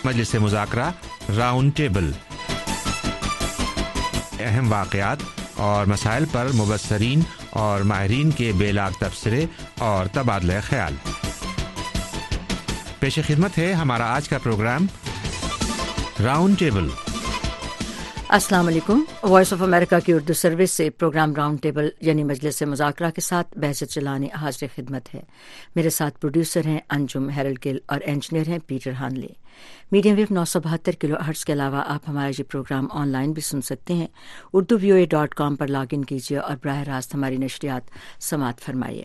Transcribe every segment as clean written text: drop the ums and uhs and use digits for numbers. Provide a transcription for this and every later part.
مجلس مذاکرہ round table, اہم واقعات اور مسائل پر مبصرین اور ماہرین کے بے لاگ تبصرے اور تبادلہ خیال۔ پیش خدمت ہے ہمارا آج کا پروگرام راؤنڈ ٹیبل۔ السلام علیکم۔ وائس آف امریکہ کی اردو سروس سے پروگرام راؤنڈ ٹیبل یعنی مجلس مذاکرہ کے ساتھ بحث چلانے حاضر خدمت ہے۔ میرے ساتھ پروڈیوسر ہیں انجم ہیرل گل اور انجینئر ہیں Peter Hanley. Medium wave 972 kilohertz کے علاوہ آپ ہمارا یہ پروگرام آن لائن بھی سن سکتے ہیں۔ urduvoa.com پر لاگ ان کیجیے اور براہ راست ہماری نشریات سماعت فرمائیے۔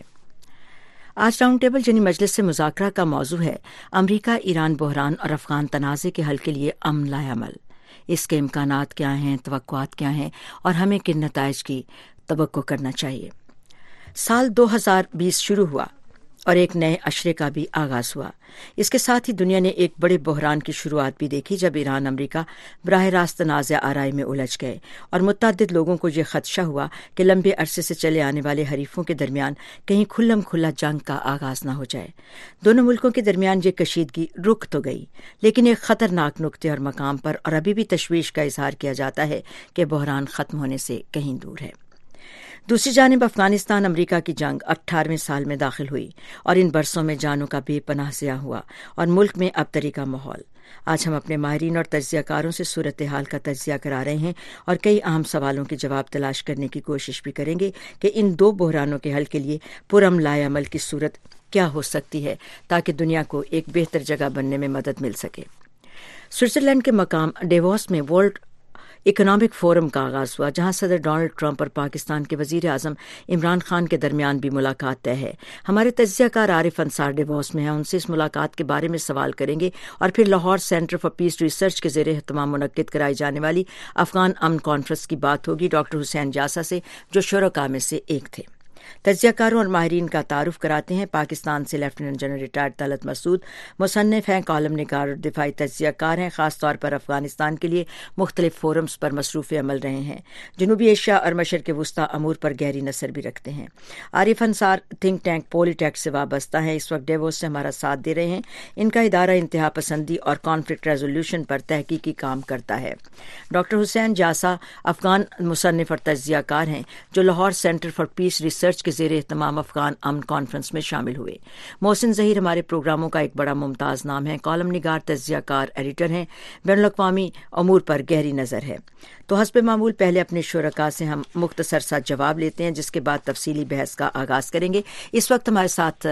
آج راؤنڈ ٹیبل یعنی مجلس مذاکرہ کا موضوع ہے امریکہ ایران بحران اور افغان تنازع کے حل کے لیے عمل لائے عمل۔ اس کے امکانات کیا ہیں، توقعات کیا ہیں اور ہمیں کن نتائج کی توقع کرنا چاہیے۔ سال 2020 شروع ہوا اور ایک نئے عشرے کا بھی آغاز ہوا۔ اس کے ساتھ ہی دنیا نے ایک بڑے بحران کی شروعات بھی دیکھی جب ایران امریکہ براہ راست تنازع آرائی میں الجھ گئے اور متعدد لوگوں کو یہ خدشہ ہوا کہ لمبے عرصے سے چلے آنے والے حریفوں کے درمیان کہیں کھلم کھلا جنگ کا آغاز نہ ہو جائے۔ دونوں ملکوں کے درمیان یہ کشیدگی رک تو گئی لیکن ایک خطرناک نقطے اور مقام پر اور ابھی بھی تشویش کا اظہار کیا جاتا ہے کہ بحران ختم ہونے سے کہیں دور ہے۔ دوسری جانب افغانستان امریکہ کی جنگ 18ویں سال میں داخل ہوئی اور ان برسوں میں جانوں کا بے پناہ ضیاع ہوا اور ملک میں ابتری کا ماحول۔ آج ہم اپنے ماہرین اور تجزیہ کاروں سے صورتحال کا تجزیہ کرا رہے ہیں اور کئی اہم سوالوں کے جواب تلاش کرنے کی کوشش بھی کریں گے کہ ان دو بحرانوں کے حل کے لیے پرامن لائے عمل کی صورت کیا ہو سکتی ہے تاکہ دنیا کو ایک بہتر جگہ بننے میں مدد مل سکے۔ سوئٹزرلینڈ کے مقام ڈیووس میں ورلڈ اکنامک فورم کا آغاز ہوا جہاں صدر ڈونلڈ ٹرمپ اور پاکستان کے وزیر اعظم عمران خان کے درمیان بھی ملاقات طے ہے۔ ہمارے تجزیہ کار عارف انصار ڈیووس میں ہیں، ان سے اس ملاقات کے بارے میں سوال کریں گے اور پھر Lahore centre for peace research کے زیر اہتمام منعقد کرائی جانے والی افغان امن کانفرنس کی بات ہوگی ڈاکٹر حسین جاسا سے جو شرکاء میں سے ایک تھے۔ تجزیہ کاروں اور ماہرین کا تعارف کراتے ہیں۔ پاکستان سے lieutenant general retired Talat Masood مصنف ہیں، کالم نگار اور دفاعی تجزیہ کار ہیں، خاص طور پر افغانستان کے لیے مختلف فورمز پر مصروف عمل رہے ہیں۔ جنوبی ایشیا اور مشرق وسطیٰ امور پر گہری نظر بھی رکھتے ہیں۔ عارف انصار تھنک ٹینک پولیٹیک سے وابستہ ہیں، اس وقت ڈیووس سے ہمارا ساتھ دے رہے ہیں۔ ان کا ادارہ انتہا پسندی اور کانفلکٹ ریزولوشن پر تحقیقی کام کرتا ہے۔ ڈاکٹر حسین جاسا افغان مصنف اور تجزیہ کار ہیں جو Lahore centre for peace research کے زیر اہتمام افغان امن کانفرنس میں شامل ہوئے۔ محسن ظہیر ہمارے پروگراموں کا ایک بڑا ممتاز نام ہے، کالم نگار، تجزیہ کار، ایڈیٹر ہیں، بین الاقوامی امور پر گہری نظر ہے۔ تو حسب معمول پہلے اپنے شرکاء سے ہم مختصر سا جواب لیتے ہیں جس کے بعد تفصیلی بحث کا آغاز کریں گے۔ اس وقت ہمارے ساتھ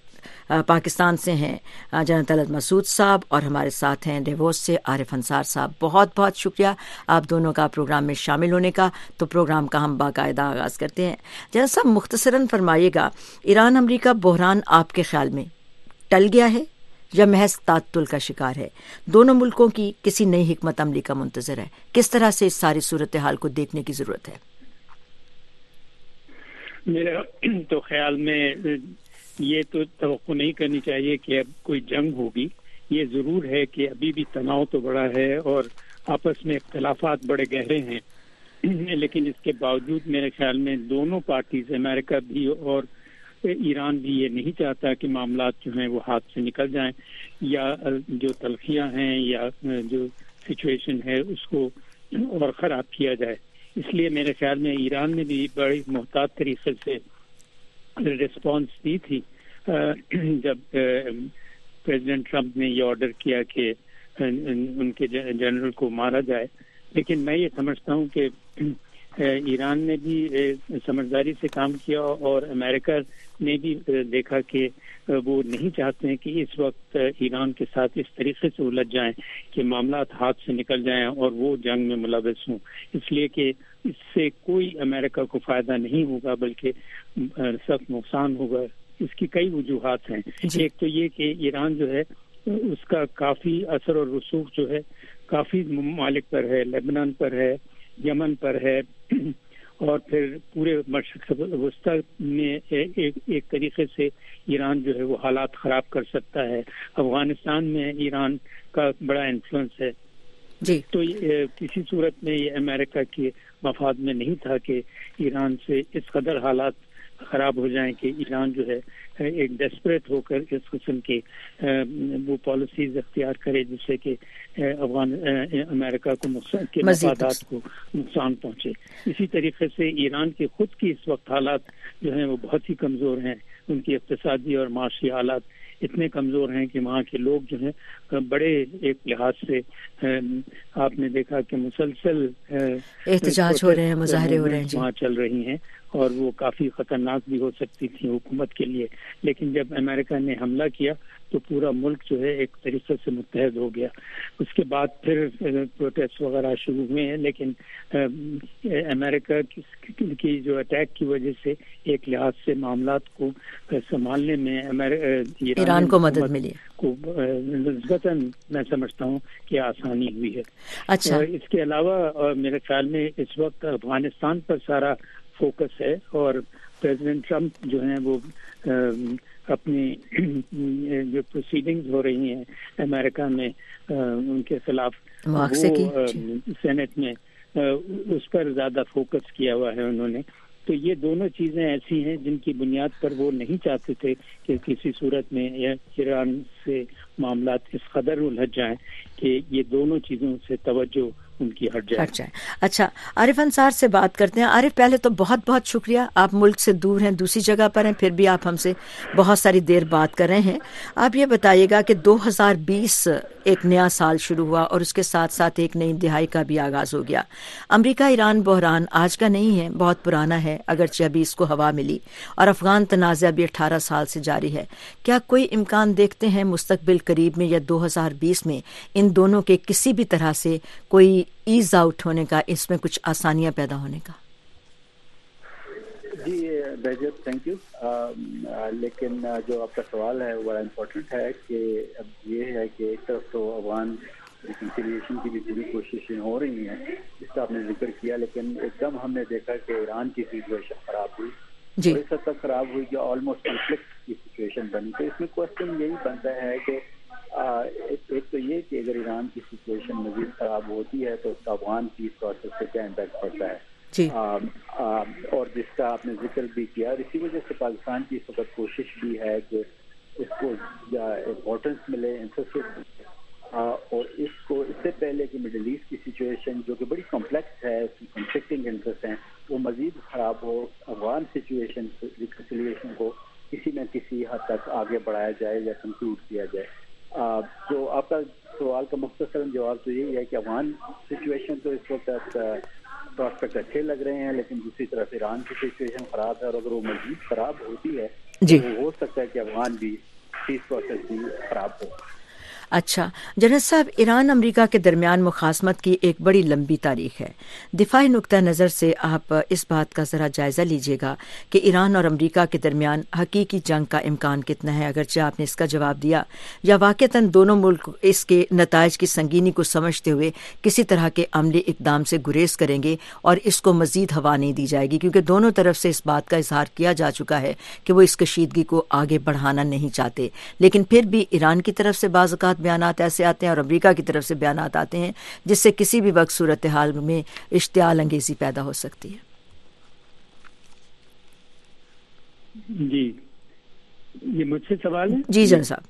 پاکستان سے ہیں جنرل طلعت مسعود صاحب اور ہمارے ساتھ ہیں ڈیووس سے عارف انصار صاحب۔ بہت بہت شکریہ آپ دونوں کا پروگرام میں شامل ہونے کا۔ تو پروگرام کا ہم باقاعدہ آغاز کرتے ہیں۔ جنرل صاحب مختصراً فرمائیے گا، ایران امریکہ بحران آپ کے خیال میں ٹل گیا ہے یا محض تعطل کا شکار ہے؟ دونوں ملکوں کی کسی نئی حکمت عملی کا منتظر ہے؟ کس طرح سے اس ساری صورتحال کو دیکھنے کی ضرورت ہے؟ میرا تو خیال میں یہ تو توقع نہیں کرنی چاہیے کہ اب کوئی جنگ ہوگی۔ یہ ضرور ہے کہ ابھی بھی تناؤ تو بڑا ہے اور آپس میں اختلافات بڑے گہرے ہیں، لیکن اس کے باوجود میرے خیال میں دونوں پارٹیز، امریکہ بھی اور ایران بھی، یہ نہیں چاہتا کہ معاملات جو ہیں وہ ہاتھ سے نکل جائیں یا جو تلخیاں ہیں یا جو سچویشن ہے اس کو اور خراب کیا جائے۔ اس لیے میرے خیال میں ایران نے بھی بڑی محتاط طریقے سے ریسپانس دی تھی جب پریزیڈنٹ ٹرمپ نے یہ آرڈر کیا کہ ان کے جنرل کو مارا جائے۔ لیکن میں یہ سمجھتا ہوں کہ ایران نے بھی سمجھداری سے کام کیا اور امریکہ نے بھی دیکھا کہ وہ نہیں چاہتے ہیں کہ اس وقت ایران کے ساتھ اس طریقے سے الجھ جائیں کہ معاملات ہاتھ سے نکل جائیں اور وہ جنگ میں ملوث ہوں، اس لیے کہ اس سے کوئی امریکہ کو فائدہ نہیں ہوگا بلکہ سخت نقصان ہوگا۔ اس کی کئی وجوہات ہیں۔ ایک تو یہ کہ ایران جو ہے اس کا کافی اثر اور رسوخ جو ہے کافی ممالک پر ہے، لیبنان پر ہے، یمن پر ہے، اور پھر پورے مشرق وسطیٰ میں ایک طریقے سے ایران جو ہے وہ حالات خراب کر سکتا ہے۔ افغانستان میں ایران کا بڑا انفلوئنس ہے جی۔ تو کسی صورت میں یہ امریکہ کے مفاد میں نہیں تھا کہ ایران سے اس قدر حالات خراب ہو جائیں کہ ایران جو ہے ایک ڈیسپریٹ ہو کر اس قسم کے وہ پالیسیز اختیار کرے جس سے کہ امریکہ کو نقصان کے مفادات کو نقصان پہنچے. اسی طریقے سے ایران کے خود کی اس وقت حالات جو ہیں وہ بہت ہی کمزور ہیں. ان کی اقتصادی اور معاشی حالات اتنے کمزور ہیں کہ وہاں کے لوگ جو ہیں بڑے ایک لحاظ سے آپ نے دیکھا کہ مسلسل احتجاج ہو رہے ہیں, مظاہرے ہو رہے ہیں وہاں چل رہی ہیں اور وہ کافی خطرناک بھی ہو سکتی تھی حکومت کے لیے. لیکن جب امریکہ نے حملہ کیا تو پورا ملک جو ہے ایک طریقے سے متحد ہو گیا. اس کے بعد پھر پروٹیسٹ وغیرہ شروع ہوئے ہیں, لیکن امریکہ کی جو اٹیک کی وجہ سے ایک لحاظ سے معاملات کو سنبھالنے میں ایران کو مدد ملی کو نسبتاً میں سمجھتا ہوں کہ آسانی ہوئی ہے. اچھا, اس کے علاوہ میرے خیال میں اس وقت افغانستان پر سارا فوکس ہے اور پریزیڈنٹ ٹرمپ جو ہیں وہ اپنی جو پروسیڈنگز ہو رہی ہیں امریکہ میں ان کے خلاف وہ سینٹ میں اس پر زیادہ فوکس کیا ہوا ہے انہوں نے. تو یہ دونوں چیزیں ایسی ہیں جن کی بنیاد پر وہ نہیں چاہتے تھے کہ کسی صورت میں ایران سے معاملات اس قدر الجھ جائیں کہ یہ دونوں چیزوں سے توجہ ان کی ہٹ جائے. اچھا, عارف انصار سے بات کرتے ہیں. عارف, پہلے تو بہت بہت شکریہ, آپ ملک سے دور ہیں, دوسری جگہ پر ہیں, پھر بھی آپ ہم سے بہت ساری دیر بات کر رہے ہیں. آپ یہ بتائیے گا کہ 2020 ایک نیا سال شروع ہوا اور اس کے ساتھ ساتھ ایک نئی دہائی کا بھی آغاز ہو گیا. امریکہ ایران بحران آج کا نہیں ہے, بہت پرانا ہے, اگرچہ ابھی اس کو ہوا ملی, اور افغان تنازع بھی 18 سال سے جاری ہے. کیا کوئی امکان دیکھتے ہیں مستقبل قریب میں یا 2020 میں ان دونوں کے کسی بھی طرح سے کوئی ایز آؤٹ ہونے کا, اس میں کچھ آسانیاں پیدا ہونے کا؟ جی بہجت, تھینک یو. لیکن جو آپ کا سوال ہے وہ بڑا امپورٹنٹ ہے کہ اب یہ ہے کہ ایک طرف تو افغان ریکنسیلیشن کی بھی پوری کوششیں ہو رہی ہیں جس کا آپ نے ذکر کیا, لیکن ایک دم ہم نے دیکھا کہ ایران کی سچویشن خراب ہوئی اور اس حد تک خراب ہوئی کہ آلموسٹ کنفلکٹ کی سچویشن بنی. تو اس میں کوشچن یہی بنتا ہے کہ ایک تو یہ کہ اگر ایران کی سچویشن مزید خراب ہوتی ہے تو اس کا افغان پیس پروسیس سے کیا امپیکٹ پڑتا ہے جی. اور جس کا آپ نے ذکر بھی کیا, اور اسی وجہ سے پاکستان کی اس وقت کوشش بھی ہے کہ اس کو امپورٹنس ملے, امفیسس, اور اس کو اس سے پہلے کہ مڈل ایسٹ کی سچویشن جو کہ بڑی کمپلیکس ہے, اس کی کنفلکٹنگ انٹرسٹ ہیں, وہ مزید خراب ہو, افغان سچویشن ریکنسیلیشن کو کسی نہ کسی حد تک آگے بڑھایا جائے یا کنکلوڈ کیا جائے. تو آپ کا سوال کا مختصر جواب تو یہی ہے کہ افغان سچویشن تو اس وقت پراسپیکٹ اچھے لگ رہے ہیں, لیکن دوسری طرف ایران کی سچویشن خراب ہے, اور اگر وہ مزید خراب ہوتی ہے تو وہ ہو سکتا ہے کہ افغان بھی پیس پروسیس بھی خراب ہو. اچھا جنرل صاحب، ایران امریکہ کے درمیان مخاصمت کی ایک بڑی لمبی تاریخ ہے. دفاعی نقطہ نظر سے آپ اس بات کا ذرا جائزہ لیجیے گا کہ ایران اور امریکہ کے درمیان حقیقی جنگ کا امکان کتنا ہے، اگرچہ آپ نے اس کا جواب دیا، یا واقعتاً دونوں ملک اس کے نتائج کی سنگینی کو سمجھتے ہوئے کسی طرح کے عملی اقدام سے گریز کریں گے اور اس کو مزید ہوا نہیں دی جائے گی، کیونکہ دونوں طرف سے اس بات کا اظہار کیا جا چکا ہے کہ وہ اس کشیدگی کو آگے بڑھانا نہیں چاہتے. لیکن پھر بھی ایران کی طرف سے بعض اوقات بیانات ایسے آتے ہیں اور امریکہ کی طرف سے بیانات آتے ہیں جس سے کسی بھی وقت صورتحال میں اشتعال انگیزی پیدا ہو سکتی ہے. جی یہ مجھ سے سوال ہے؟ جی جن صاحب.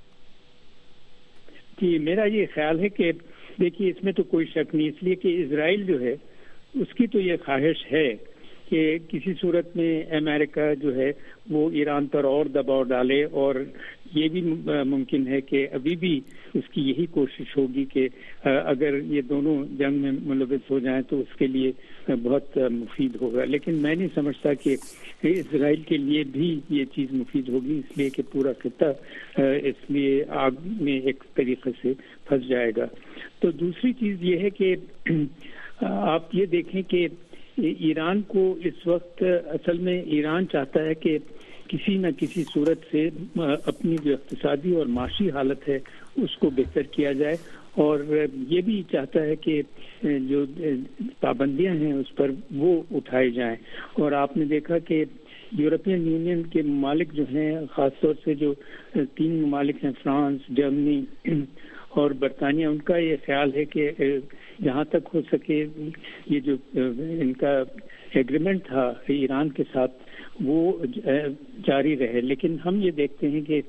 جی میرا یہ خیال ہے کہ دیکھیے اس میں تو کوئی شک نہیں، اس لیے کہ اسرائیل جو ہے اس کی تو یہ خواہش ہے کہ کسی صورت میں امریکہ جو ہے وہ ایران پر اور دباؤ ڈالے، اور یہ بھی ممکن ہے کہ ابھی بھی اس کی یہی کوشش ہوگی کہ اگر یہ دونوں جنگ میں ملوث ہو جائیں تو اس کے لیے بہت مفید ہوگا. لیکن میں نہیں سمجھتا کہ اسرائیل کے لیے بھی یہ چیز مفید ہوگی، اس لیے کہ پورا خطہ اس لیے آگ میں ایک طریقے سے پھنس جائے گا. تو دوسری چیز یہ ہے کہ آپ یہ دیکھیں کہ ایران کو اس وقت اصل میں ایران چاہتا ہے کہ کسی نہ کسی صورت سے اپنی جو اقتصادی اور معاشی حالت ہے اس کو بہتر کیا جائے، اور یہ بھی چاہتا ہے کہ جو پابندیاں ہیں اس پر وہ اٹھائے جائیں. اور آپ نے دیکھا کہ یورپین یونین کے ممالک جو ہیں، خاص طور سے جو 3 ممالک ہیں فرانس، جرمنی اور برطانیہ، ان کا یہ خیال ہے کہ جہاں تک ہو سکے یہ جو ان کا ایگریمنٹ تھا ایران کے ساتھ وہ جاری رہے. لیکن ہم یہ دیکھتے ہیں کہ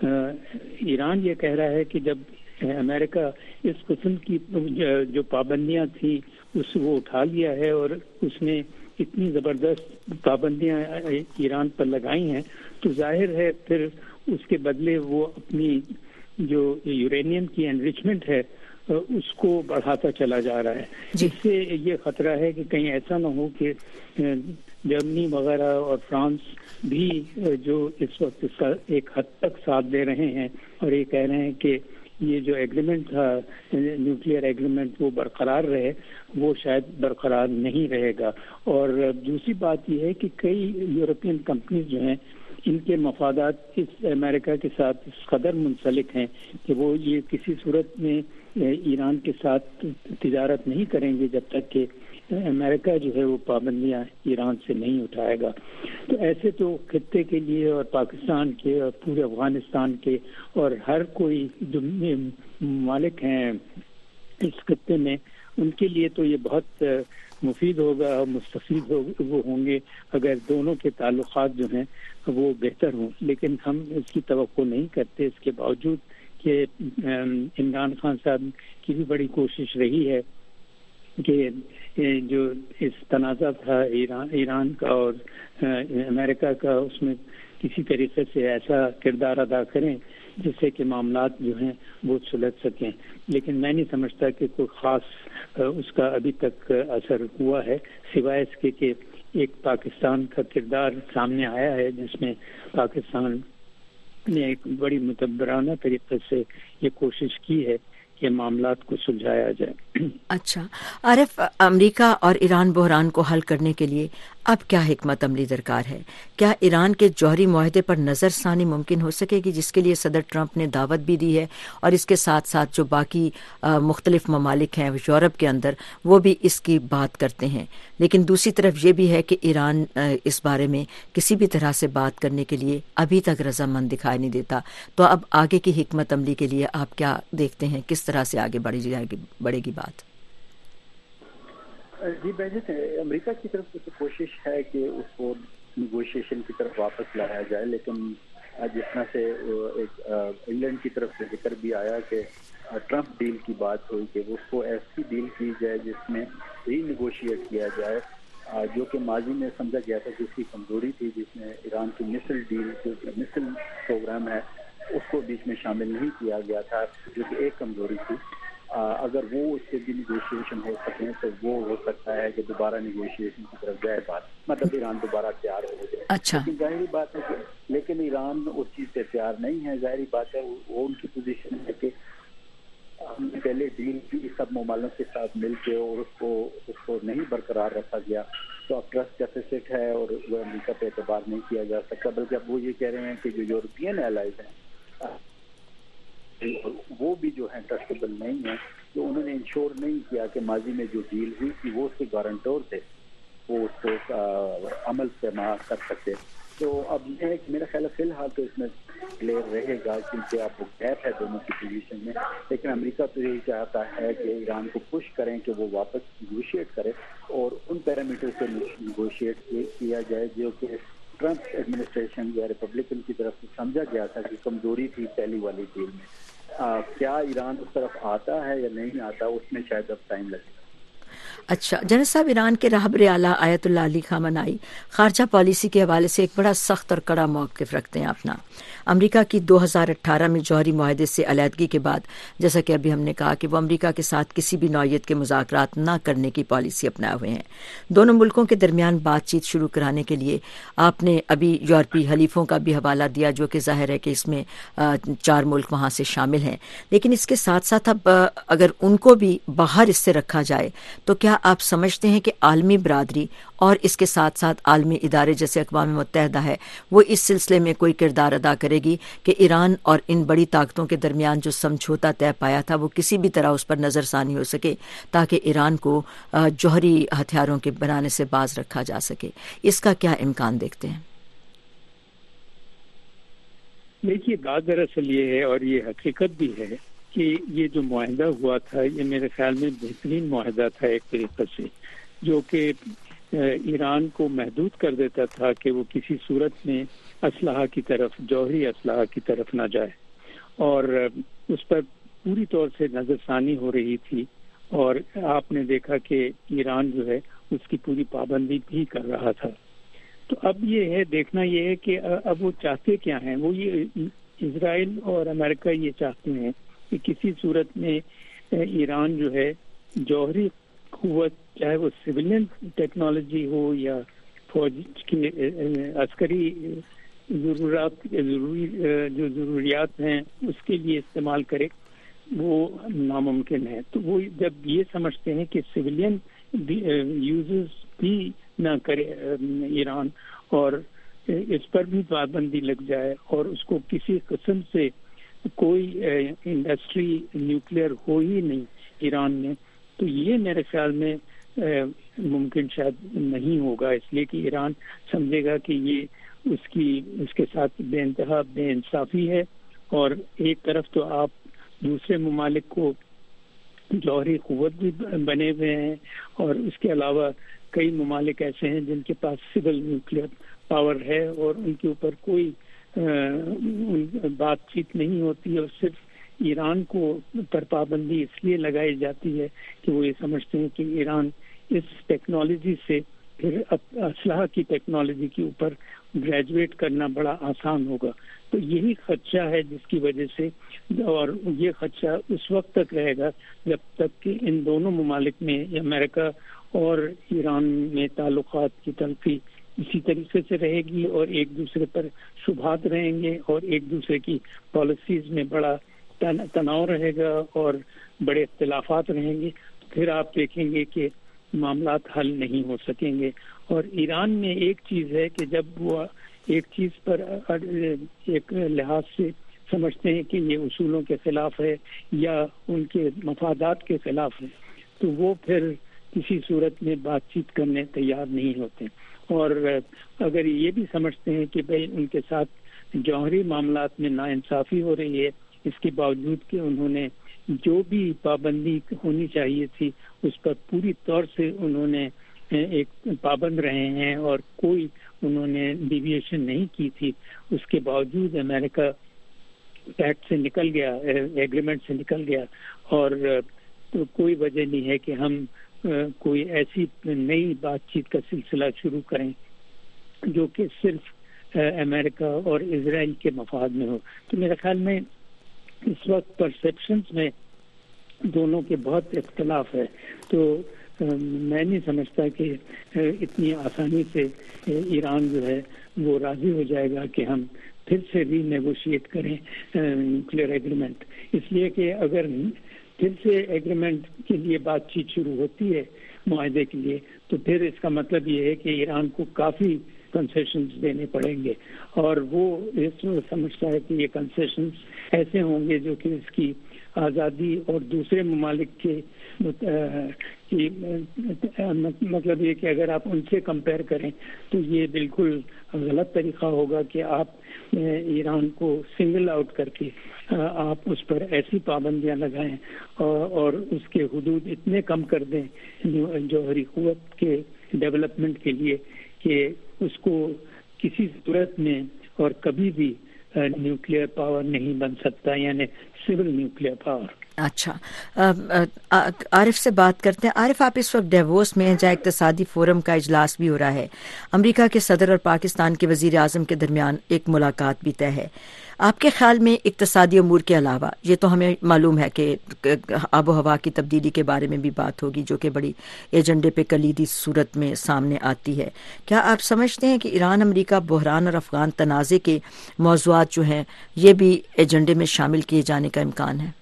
ایران یہ کہہ رہا ہے کہ جب امریکہ اس قسم کی جو پابندیاں تھیں اس وہ اٹھا لیا ہے اور اس نے اتنی زبردست پابندیاں ایران پر لگائی ہیں تو ظاہر ہے پھر اس کے بدلے وہ اپنی جو یورینیم کی انریچمنٹ ہے اس کو بڑھاتا چلا جا رہا ہے. اس سے یہ خطرہ ہے کہ کہیں ایسا نہ ہو کہ جرمنی وغیرہ اور فرانس بھی جو اس وقت اس کا ایک حد تک ساتھ دے رہے ہیں اور یہ کہہ رہے ہیں کہ یہ جو ایگریمنٹ تھا نیوکلیئر ایگریمنٹ وہ برقرار رہے, وہ شاید برقرار نہیں رہے گا. اور دوسری بات یہ ہے کہ کئی یورپین کمپنیز جو ہیں ان کے مفادات اس امریکہ کے ساتھ اس قدر منسلک ہیں کہ وہ یہ کسی صورت میں ایران کے ساتھ تجارت نہیں کریں گے جب تک کہ امریکہ جو ہے وہ پابندیاں ایران سے نہیں اٹھائے گا. تو ایسے تو خطے کے لیے اور پاکستان کے اور پورے افغانستان کے اور ہر کوئی جو ممالک ہیں اس خطے میں ان کے لیے تو یہ بہت مفید ہوگا اور مستفید وہ ہوں گے اگر دونوں کے تعلقات جو ہیں وہ بہتر ہوں. لیکن ہم اس کی توقع نہیں کرتے, اس کے باوجود کہ عمران خان صاحب کی بھی بڑی کوشش رہی ہے کہ جو اس تنازع تھا ایران کا اور امریکہ کا اس میں کسی طریقے سے ایسا کردار ادا کریں جس سے کہ معاملات جو ہیں وہ سلجھ سکیں. لیکن میں نہیں سمجھتا کہ کوئی خاص اس کا ابھی تک اثر ہوا ہے سوائے اس کے کہ ایک پاکستان کا کردار سامنے آیا ہے جس میں پاکستان نے ایک بڑی متبرانہ طریقے سے یہ کوشش کی ہے کہ معاملات کو سلجھایا جائے. اچھا عارف, امریکہ اور ایران بحران کو حل کرنے کے لیے اب کیا حکمت عملی درکار ہے؟ کیا ایران کے جوہری معاہدے پر نظر ثانی ممکن ہو سکے گی جس کے لیے صدر ٹرمپ نے دعوت بھی دی ہے اور اس کے ساتھ ساتھ جو باقی مختلف ممالک ہیں یورپ کے اندر وہ بھی اس کی بات کرتے ہیں, لیکن دوسری طرف یہ بھی ہے کہ ایران اس بارے میں کسی بھی طرح سے بات کرنے کے لیے ابھی تک رضامند دکھائی نہیں دیتا. تو اب آگے کی حکمت عملی کے لیے آپ کیا دیکھتے ہیں, کس طرح سے آگے بڑھے گی بات؟ جی بہت امریکہ کی طرف سے کوشش ہے کہ اس کو نیگوشیشن کی طرف واپس لایا جائے, لیکن جس طرح سے ایک انگلینڈ کی طرف سے ذکر بھی آیا کہ ٹرمپ ڈیل کی بات ہوئی کہ اس کو ایسی ڈیل کی جائے جس میں ری نیگوشیٹ کیا جائے, جو کہ ماضی میں سمجھا گیا تھا کہ اس کی کمزوری تھی, جس میں ایران کی مسل ڈیل جو مسل پروگرام ہے اس کو بیچ میں شامل نہیں کیا گیا تھا, جو کہ ایک کمزوری تھی. اگر وہ اس سے بھی نیگوشیشن ہو سکیں تو وہ ہو سکتا ہے کہ دوبارہ نیگوشیشن کی طرف جائے بات, مطلب ایران دوبارہ تیار ہو جائے. اچھا. لیکن ظاہری بات ہے کہ لیکن ایران اس چیز سے تیار نہیں ہے. ظاہری بات ہے وہ ان کی پوزیشن ہے کہ ہم نے پہلے ڈیل کی سب ممالک کے ساتھ مل کے اور اس کو نہیں برقرار رکھا گیا, تو اب ٹرسٹ ڈیفیسٹ ہے اور وہ امریکہ پہ اعتبار نہیں کیا جا سکتا. بلکہ اب وہ یہ کہہ رہے ہیں کہ جو یورپین ایلائز ہیں وہ بھی جو ہے ٹرسٹیبل نہیں ہے, تو انہوں نے انشور نہیں کیا کہ ماضی میں جو ڈیل ہوئی تھی وہ اس کے گارنٹور تھے, وہ اس کو عمل سے کر سکتے. تو اب یہ ہے کہ میرا خیال ہے فی الحال تو اس میں کلیئر رہے گا کیونکہ آپ کو گیپ ہے دونوں کی پوزیشن میں. لیکن امریکہ تو یہی چاہتا ہے کہ ایران کو پش کریں کہ وہ واپس نیگوشیٹ کرے اور ان پیرامیٹر سے نیگوشیٹ کیا جائے جو کہ ٹرمپ ایڈمنسٹریشن یا ریپبلکن کی طرف سے سمجھا گیا تھا کہ کمزوری تھی پہلی والی ڈیل میں. کیا ایران اس طرف آتا ہے یا نہیں آتا, اس میں شاید اب ٹائم لگے گا. اچھا جنرل صاحب, ایران کے رہبر اعلیٰ آیت اللہ علی خامنائی خارجہ پالیسی کے حوالے سے ایک بڑا سخت اور کڑا موقف رکھتے ہیں اپنا. امریکہ کی 2018 میں جوہری معاہدے سے علیحدگی کے بعد جیسا کہ ابھی ہم نے کہا کہ وہ امریکہ کے ساتھ کسی بھی نوعیت کے مذاکرات نہ کرنے کی پالیسی اپنائے ہوئے ہیں. دونوں ملکوں کے درمیان بات چیت شروع کرانے کے لیے آپ نے ابھی یورپی حلیفوں کا بھی حوالہ دیا, جو کہ ظاہر ہے کہ اس میں 4 ملک وہاں سے شامل ہیں. لیکن اس کے ساتھ ساتھ اب اگر ان کو بھی باہر اس سے رکھا جائے تو کیا آپ سمجھتے ہیں کہ عالمی برادری اور اس کے ساتھ ساتھ عالمی ادارے جیسے اقوام متحدہ ہے وہ اس سلسلے میں کوئی کردار ادا کرے گی کہ ایران اور ان بڑی طاقتوں کے درمیان جو سمجھوتا طے پایا تھا وہ کسی بھی طرح اس پر نظر ثانی ہو سکے تاکہ ایران کو جوہری ہتھیاروں کے بنانے سے باز رکھا جا سکے؟ اس کا کیا امکان دیکھتے ہیں؟ دیکھیے بات دراصل یہ ہے اور یہ حقیقت بھی ہے کہ یہ جو معاہدہ ہوا تھا یہ میرے خیال میں بہترین معاہدہ تھا ایک طریقے سے, جو کہ ایران کو محدود کر دیتا تھا کہ وہ کسی صورت میں اسلحہ کی طرف، جوہری اسلحہ کی طرف نہ جائے، اور اس پر پوری طور سے نظر ثانی ہو رہی تھی، اور آپ نے دیکھا کہ ایران جو ہے اس کی پوری پابندی بھی کر رہا تھا۔ تو اب یہ ہے، دیکھنا یہ ہے کہ اب وہ چاہتے کیا ہیں۔ وہ یہ اسرائیل اور امریکہ یہ چاہتے ہیں کہ کسی صورت میں ایران جو ہے جوہری قوت، چاہے وہ سویلین ٹیکنالوجی ہو یا فوج کی عسکری جو ضروریات ہیں اس کے لیے استعمال کرے، وہ ناممکن ہے۔ تو وہ جب یہ سمجھتے ہیں کہ سویلین یوزز بھی نہ کرے ایران، اور اس پر بھی پابندی لگ جائے، اور اس کو کسی قسم سے کوئی انڈسٹری نیوکلیئر ہو ہی نہیں ایران میں، تو یہ میرے خیال میں ممکن شاید نہیں ہوگا، اس لیے کہ ایران سمجھے گا کہ یہ اس کے ساتھ بے انتہا بے انصافی ہے، اور ایک طرف تو آپ دوسرے ممالک کو جوہری قوت بھی بنے ہوئے ہیں، اور اس کے علاوہ کئی ممالک ایسے ہیں جن کے پاس سول نیوکلیئر پاور ہے، اور ان کے اوپر کوئی بات چیت نہیں ہوتی، اور صرف ایران کو پر پابندی اس لیے لگائی جاتی ہے کہ وہ یہ سمجھتے ہیں کہ ایران اس ٹیکنالوجی سے پھر اسلحہ کی ٹیکنالوجی کے اوپر گریجویٹ کرنا بڑا آسان ہوگا۔ تو یہی خدشہ ہے جس کی وجہ سے، اور یہ خدشہ اس وقت تک رہے گا جب تک کہ ان دونوں ممالک میں، امریکہ اور ایران میں، تعلقات کی تلخی اسی طریقے سے رہے گی، اور ایک دوسرے پر شبہات رہیں گے، اور ایک دوسرے کی پالیسیز میں بڑا تناؤ رہے گا، اور بڑے اختلافات رہیں گے۔ پھر آپ دیکھیں گے کہ معاملات حل نہیں ہو سکیں گے۔ اور ایران میں ایک چیز ہے کہ جب وہ ایک چیز پر ایک لحاظ سے سمجھتے ہیں کہ یہ اصولوں کے خلاف ہے یا ان کے مفادات کے خلاف ہے، تو وہ پھر کسی صورت میں بات چیت کرنے تیار نہیں ہوتے۔ اور اگر یہ بھی سمجھتے ہیں کہ بھئی ان کے ساتھ جوہری معاملات میں ناانصافی ہو رہی ہے، اس کے باوجود کہ انہوں نے جو بھی پابندی ہونی چاہیے تھی اس پر پوری طور سے انہوں نے ایک پابند رہے ہیں، اور کوئی انہوں نے ڈیویشن نہیں کی تھی، اس کے باوجود امریکہ پیکٹ سے نکل گیا، ایگریمنٹ سے نکل گیا، اور تو کوئی وجہ نہیں ہے کہ ہم کوئی ایسی نئی بات چیت کا سلسلہ شروع کریں جو کہ صرف امریکہ اور اسرائیل کے مفاد میں ہو۔ تو میرے خیال میں اس وقت پرسیپشنز میں دونوں کے بہت اختلاف ہے، تو میں نہیں سمجھتا کہ اتنی آسانی سے ایران جو ہے وہ راضی ہو جائے گا کہ ہم پھر سے ری نیگوشیٹ کریں نیوکلیئر ایگریمنٹ، اس لیے کہ اگر پھر سے ایگریمنٹ کے لیے بات چیت شروع ہوتی ہے معاہدے کے لیے، تو پھر اس کا مطلب یہ ہے کہ ایران کو کافی کنسیشنز دینے پڑیں گے، اور وہ اس میں سمجھتا ہے کہ یہ کنسیشنز ایسے ہوں گے جو کہ اس کی آزادی اور دوسرے ممالک کے مطلب یہ کہ اگر آپ ان سے کمپیئر کریں تو یہ بالکل غلط طریقہ ہوگا کہ آپ ایران کو سنگل آؤٹ کر کے آپ اس پر ایسی پابندیاں لگائیں اور اس کے حدود اتنے کم کر دیں جوہری قوت کے ڈیولپمنٹ کے لیے کہ اس کو کسی صورت میں اور کبھی بھی نیوکلیئر پاور نہیں بن سکتا، یعنی سول نیوکلیئر پاور۔ اچھا، عارف سے بات کرتے ہیں۔ عارف، آپ اس وقت ڈیووس میں ہیں جہاں اقتصادی فورم کا اجلاس بھی ہو رہا ہے، امریکہ کے صدر اور پاکستان کے وزیر اعظم کے درمیان ایک ملاقات بھی طے ہے۔ آپ کے خیال میں اقتصادی امور کے علاوہ، یہ تو ہمیں معلوم ہے کہ آب و ہوا کی تبدیلی کے بارے میں بھی بات ہوگی جو کہ بڑی ایجنڈے پہ کلیدی صورت میں سامنے آتی ہے، کیا آپ سمجھتے ہیں کہ ایران امریکہ بحران اور افغان تنازع کے موضوعات جو ہیں یہ بھی ایجنڈے میں شامل کیے جانے کا امکان ہے؟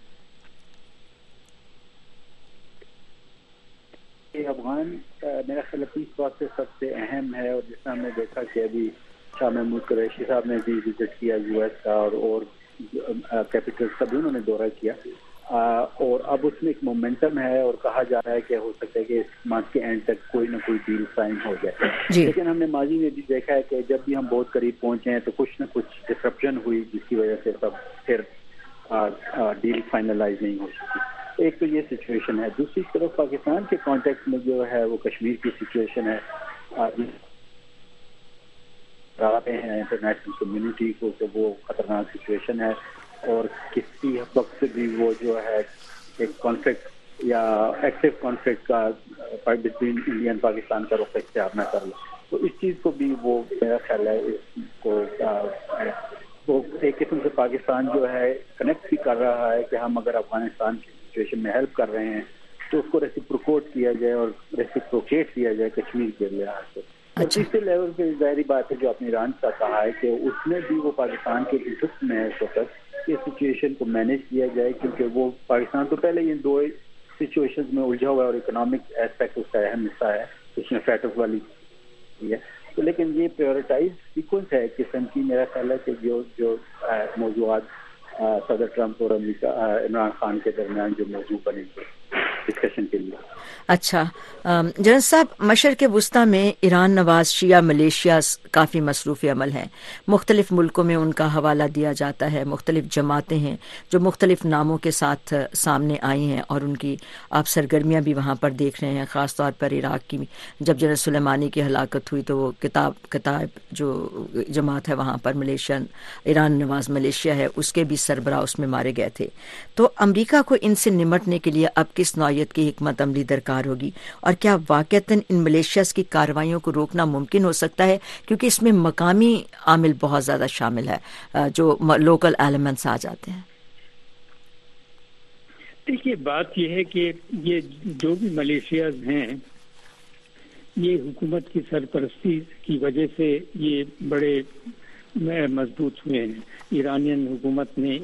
افغان میرا خیال ہے اس وقت سب سے اہم ہے، اور جس طرح ہم نے دیکھا کہ ابھی شاہ محمود قریشی صاحب نے بھی وزٹ کیا یو ایس کا اور کیپٹلز کا بھی انہوں نے دورہ کیا، اور اب اس میں ایک مومنٹم ہے اور کہا جا رہا ہے کہ ہو سکتا ہے کہ اس منتھ کے اینڈ تک کوئی نہ کوئی ڈیل سائن ہو جائے جی۔ لیکن ہم نے ماضی میں بھی دیکھا ہے کہ جب بھی ہم بہت قریب پہنچے ہیں تو کچھ نہ کچھ ڈسرپشن ہوئی جس کی وجہ سے تب پھر ڈیل فائنلائز نہیں ہو سکی۔ ایک تو یہ سچویشن ہے، دوسری طرف پاکستان کے کانٹیکٹ میں جو ہے وہ کشمیر کی سچویشن ہے، رہے ہیں انٹرنیشنل کمیونٹی کو کہ وہ خطرناک سچویشن ہے اور کسی وقت بھی وہ جو ہے ایک کانفلکٹ یا ایکٹیو کانفلکٹ کا بٹوین انڈیا اینڈ پاکستان کا رخ اختیار نہ کر لے. تو اس چیز کو بھی وہ میرا خیال ہے اس کو وہ ایک قسم سے پاکستان جو ہے کنیکٹ بھی کر رہا ہے کہ ہم اگر افغانستان کی سچویشن میں ہیلپ کر رہے ہیں تو اس کو ریسیپروکیٹ کیا جائے اور ریسیپروکیٹ کیا جائے کشمیر کے لحاظ سے. اور تیسرے لیول پہ ظاہری بات ہے جو آپ نے ایران کا کہا ہے کہ اس میں بھی وہ پاکستان کے انٹرسٹ میں ہے اس وقت کہ سچویشن کو مینیج کیا جائے کیونکہ وہ پاکستان تو پہلے یہ دو سچویشن میں الجھا ہوا ہے اور اکنامک ایسپیکٹ اس کا اہم حصہ ہے اس میں فیٹس والی ہے. تو لیکن یہ پریورٹائز سیکوینس ہے قسم کی. میرا خیال ہے کہ جو موضوعات صدر ٹرمپ اور امریکہ عمران خان کے درمیان جو موضوع بنے گے ڈسکشن کے لیے. اچھا جنرل صاحب، مشرق وسطیٰ میں ایران نواز شیعہ ملیشیاز کافی مصروف عمل ہیں. مختلف ملکوں میں ان کا حوالہ دیا جاتا ہے. مختلف جماعتیں ہیں جو مختلف ناموں کے ساتھ سامنے آئی ہیں اور ان کی آپ سرگرمیاں بھی وہاں پر دیکھ رہے ہیں. خاص طور پر عراق کی جب جنرل سلیمانی کی ہلاکت ہوئی تو وہ کتاب جو جماعت ہے وہاں پر ملیشیا ایران نواز ملیشیا ہے اس کے بھی سربراہ اس میں مارے گئے تھے. تو امریکہ کو ان سے نمٹنے کے لیے اب کس نوعیت کی حکمت عملی درکار ہوگی اور کیا واقعتاً ان ملیشیاز کی کارروائیوں کو روکنا ممکن ہو سکتا ہے کیونکہ اس میں مقامی عامل بہت زیادہ شامل ہے جو لوکل ایلیمنٹس آ جاتے ہیں؟ دیکھیے بات یہ ہے کہ یہ جو بھی ملیشیاز ہیں یہ حکومت کی سرپرستی کی وجہ سے یہ بڑے مضبوط ہوئے ہیں. ایرانین حکومت نے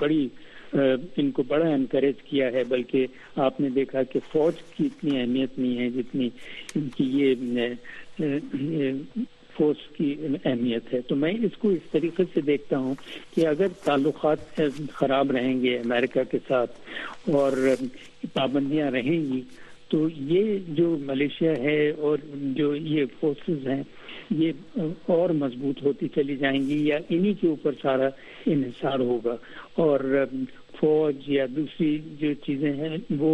ان کو بڑا انکریج کیا ہے، بلکہ آپ نے دیکھا کہ فوج کی اتنی اہمیت نہیں ہے جتنی ان کی یہ فورس کی اہمیت ہے. تو میں اس کو اس طریقے سے دیکھتا ہوں کہ اگر تعلقات خراب رہیں گے امریکہ کے ساتھ اور پابندیاں رہیں گی تو یہ جو ملیشیا ہے اور جو یہ فورسز ہیں یہ اور مضبوط ہوتی چلی جائیں گی یا انہی کے اوپر سارا انحصار ہوگا. اور فوج یا دوسری جو چیزیں ہیں وہ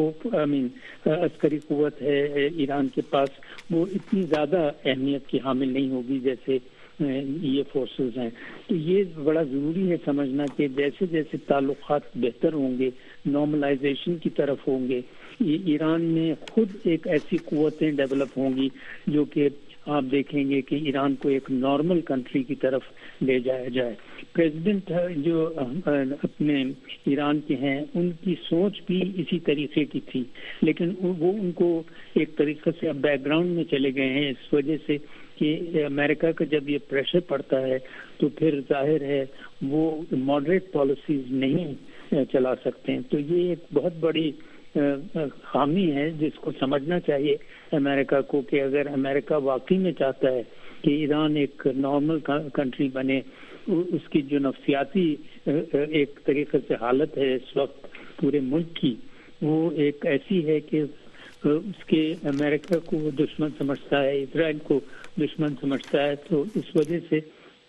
عسکری قوت ہے ایران کے پاس وہ اتنی زیادہ اہمیت کی حامل نہیں ہوگی جیسے یہ فورسز ہیں. تو یہ بڑا ضروری ہے سمجھنا کہ جیسے جیسے تعلقات بہتر ہوں گے نارملائزیشن کی طرف ہوں گے ایران میں خود ایک ایسی قوتیں ڈیولپ ہوں گی جو کہ آپ دیکھیں گے کہ ایران کو ایک نارمل کنٹری کی طرف لے جایا جائے. پریزیڈنٹ جو اپنے ایران کے ہیں ان کی سوچ بھی اسی طریقے کی تھی لیکن وہ ان کو ایک طریقے سے اب بیک گراؤنڈ میں چلے گئے ہیں اس وجہ سے کہ امریکہ کا جب یہ پریشر پڑتا ہے تو پھر ظاہر ہے وہ ماڈریٹ پالیسیز نہیں چلا سکتے ہیں. تو یہ ایک بہت بڑی خامی ہے جس کو سمجھنا چاہیے امریکہ کو کہ اگر امریکہ واقعی میں چاہتا ہے کہ ایران ایک نارمل کنٹری بنے اس کی جو نفسیاتی ایک طریقے سے حالت ہے اس وقت پورے ملک کی وہ ایک ایسی ہے کہ اس کے امریکہ کو وہ دشمن سمجھتا ہے اسرائیل کو دشمن سمجھتا ہے. تو اس وجہ سے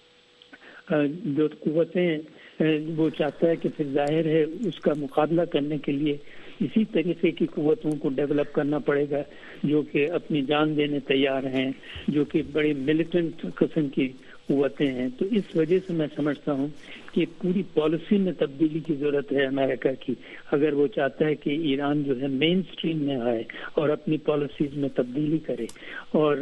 جو قوتیں وہ چاہتا ہے کہ پھر ظاہر ہے اس کا مقابلہ کرنے کے لیے اسی طریقے کی قوتوں کو ڈیولپ کرنا پڑے گا جو کہ اپنی جان دینے تیار ہیں جو کہ بڑی ملیٹنٹ قسم کی قوتیں ہیں. تو اس وجہ سے میں سمجھتا ہوں کہ پوری پالیسی میں تبدیلی کی ضرورت ہے امریکہ کی اگر وہ چاہتا ہے کہ ایران جو ہے مین سٹریم میں آئے اور اپنی پالیسیز میں تبدیلی کرے. اور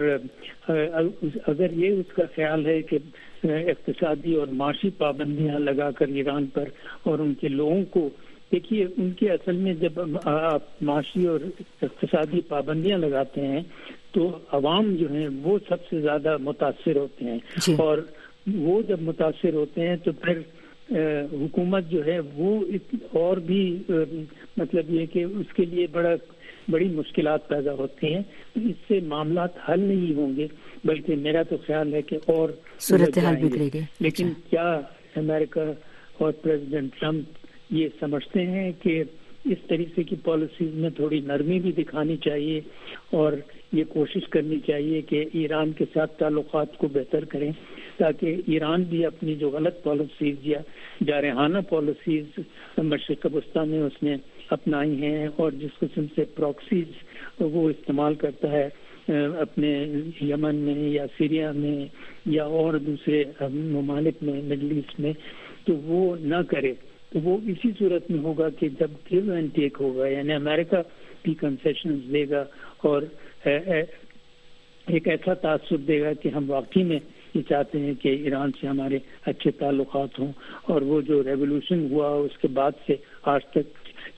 اگر یہ اس کا خیال ہے کہ اقتصادی اور معاشی پابندیاں لگا کر ایران پر اور ان کے لوگوں کو دیکھیے ان کے اصل میں جب آپ معاشی اور اقتصادی پابندیاں لگاتے ہیں تو عوام جو ہیں وہ سب سے زیادہ متاثر ہوتے ہیں جی. اور وہ جب متاثر ہوتے ہیں تو پھر حکومت جو ہے وہ اور بھی مطلب یہ کہ اس کے لیے بڑی مشکلات پیدا ہوتی ہیں. اس سے معاملات حل نہیں ہوں گے بلکہ میرا تو خیال ہے کہ اور صورتحال بگڑے گی. لیکن کیا امریکہ اور پریزیڈنٹ ٹرمپ یہ سمجھتے ہیں کہ اس طریقے کی پالیسیز میں تھوڑی نرمی بھی دکھانی چاہیے اور یہ کوشش کرنی چاہیے کہ ایران کے ساتھ تعلقات کو بہتر کریں تاکہ ایران بھی اپنی جو غلط پالیسیز یا جارحانہ پالیسیز مشرق وسطیٰ میں اس نے اپنائی ہیں اور جس قسم سے پراکسیز وہ استعمال کرتا ہے اپنے یمن میں یا سیریا میں یا اور دوسرے ممالک میں مڈل ایسٹ میں، تو وہ نہ کرے، تو وہ اسی صورت میں ہوگا کہ جب گیو اینڈ ٹیک ہوگا، یعنی امریکہ بھی کنسیشنز دے گا اور ایک ایسا تاثر دے گا کہ ہم واقعی میں یہ چاہتے ہیں کہ ایران سے ہمارے اچھے تعلقات ہوں، اور وہ جو ریولوشن ہوا اس کے بعد سے آج تک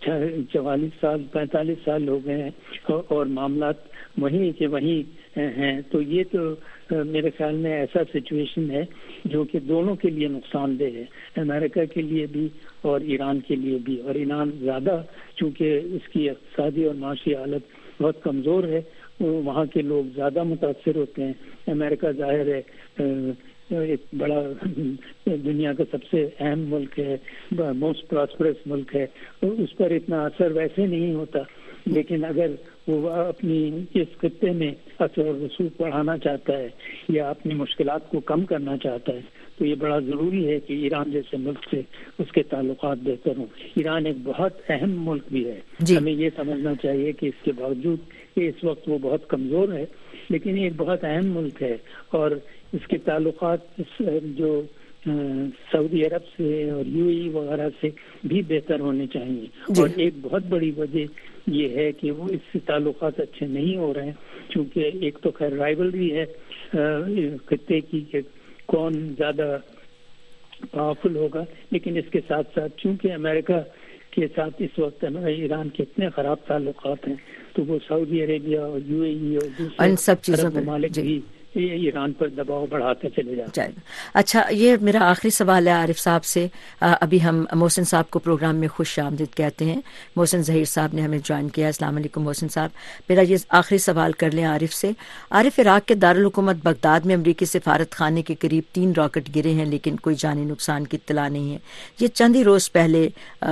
44 سال 45 سال ہو گئے ہیں اور معاملات وہیں کے وہیں ہیں، تو یہ تو میرے خیال میں ایسا سچویشن ہے جو کہ دونوں کے لیے نقصان دہ ہے، امریکہ کے لیے بھی اور ایران کے لیے بھی، اور ایران زیادہ چونکہ اس کی اقتصادی اور معاشی حالت بہت کمزور ہے، وہاں کے لوگ زیادہ متاثر ہوتے ہیں۔ امریکہ ظاہر ہے ایک بڑا دنیا کا سب سے اہم ملک ہے، موسٹ پراسپرس ملک ہے، اس پر اتنا اثر ویسے نہیں ہوتا، لیکن اگر وہ اپنی اس خطے میں اثر و رسوخ بڑھانا چاہتا ہے یا اپنی مشکلات کو کم کرنا چاہتا ہے تو یہ بڑا ضروری ہے کہ ایران جیسے ملک سے اس کے تعلقات بہتر ہوں۔ ایران ایک بہت اہم ملک بھی ہے، ہمیں یہ سمجھنا چاہیے کہ اس کے باوجود کہ اس وقت وہ بہت کمزور ہے، لیکن یہ ایک بہت اہم ملک ہے، اور اس کے تعلقات جو سعودی عرب سے اور یو اے ای وغیرہ سے بھی بہتر ہونے چاہیے، اور ایک بہت بڑی وجہ یہ ہے کہ وہ اس سے تعلقات اچھے نہیں ہو رہے ہیں، چونکہ ایک تو خیر رائیولری ہے خطے کی کہ کون زیادہ پاورفل ہوگا، لیکن اس کے ساتھ ساتھ چونکہ امریکہ کے ساتھ اس وقت ایران کے اتنے خراب تعلقات ہیں تو وہ سعودی عربیہ اور یو اے ای اور دوسرے عرب ممالک بھی ایران پر دباؤ بڑھاتے چلے جاتے ہیں۔ اچھا، یہ میرا آخری سوال ہے عارف صاحب سے۔ ابھی ہم محسن صاحب کو پروگرام میں خوش آمدید کہتے ہیں، محسن ظہیر صاحب نے ہمیں جوائن کیا۔ السلام علیکم محسن صاحب، میرا یہ آخری سوال کر لیں عارف سے۔ عارف، عراق کے دارالحکومت بغداد میں امریکی سفارت خانے کے قریب 3 راکٹ گرے ہیں، لیکن کوئی جانی نقصان کی اطلاع نہیں ہے۔ یہ چند ہی روز پہلے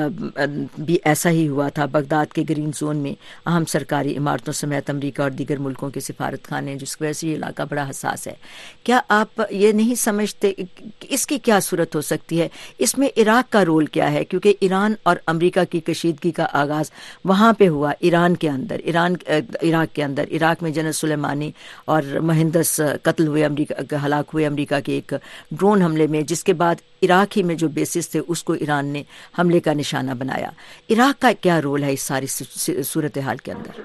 بھی ایسا ہی ہوا تھا۔ بغداد کے گرین زون میں اہم سرکاری عمارتوں سمیت امریکہ اور دیگر ملکوں کے سفارت خانے، جس کی وجہ سے یہ علاقہ بڑا حساس ہے۔ کیا آپ یہ نہیں سمجھتے اس کی کیا صورت ہو سکتی ہے؟ اس میں عراق کا رول کیا ہے؟ کیونکہ ایران اور امریکہ کی کشیدگی کا آغاز وہاں پہ ہوا، عراق کے اندر۔ عراق میں جنرل سلیمانی اور مہندس قتل ہوئے، ہلاک ہوئے امریکہ کے ایک ڈرون حملے میں، جس کے بعد عراق ہی میں جو بیسز تھے اس کو ایران نے حملے کا نشانہ بنایا۔ عراق کا کیا رول ہے اس ساری صورتحال کے اندر؟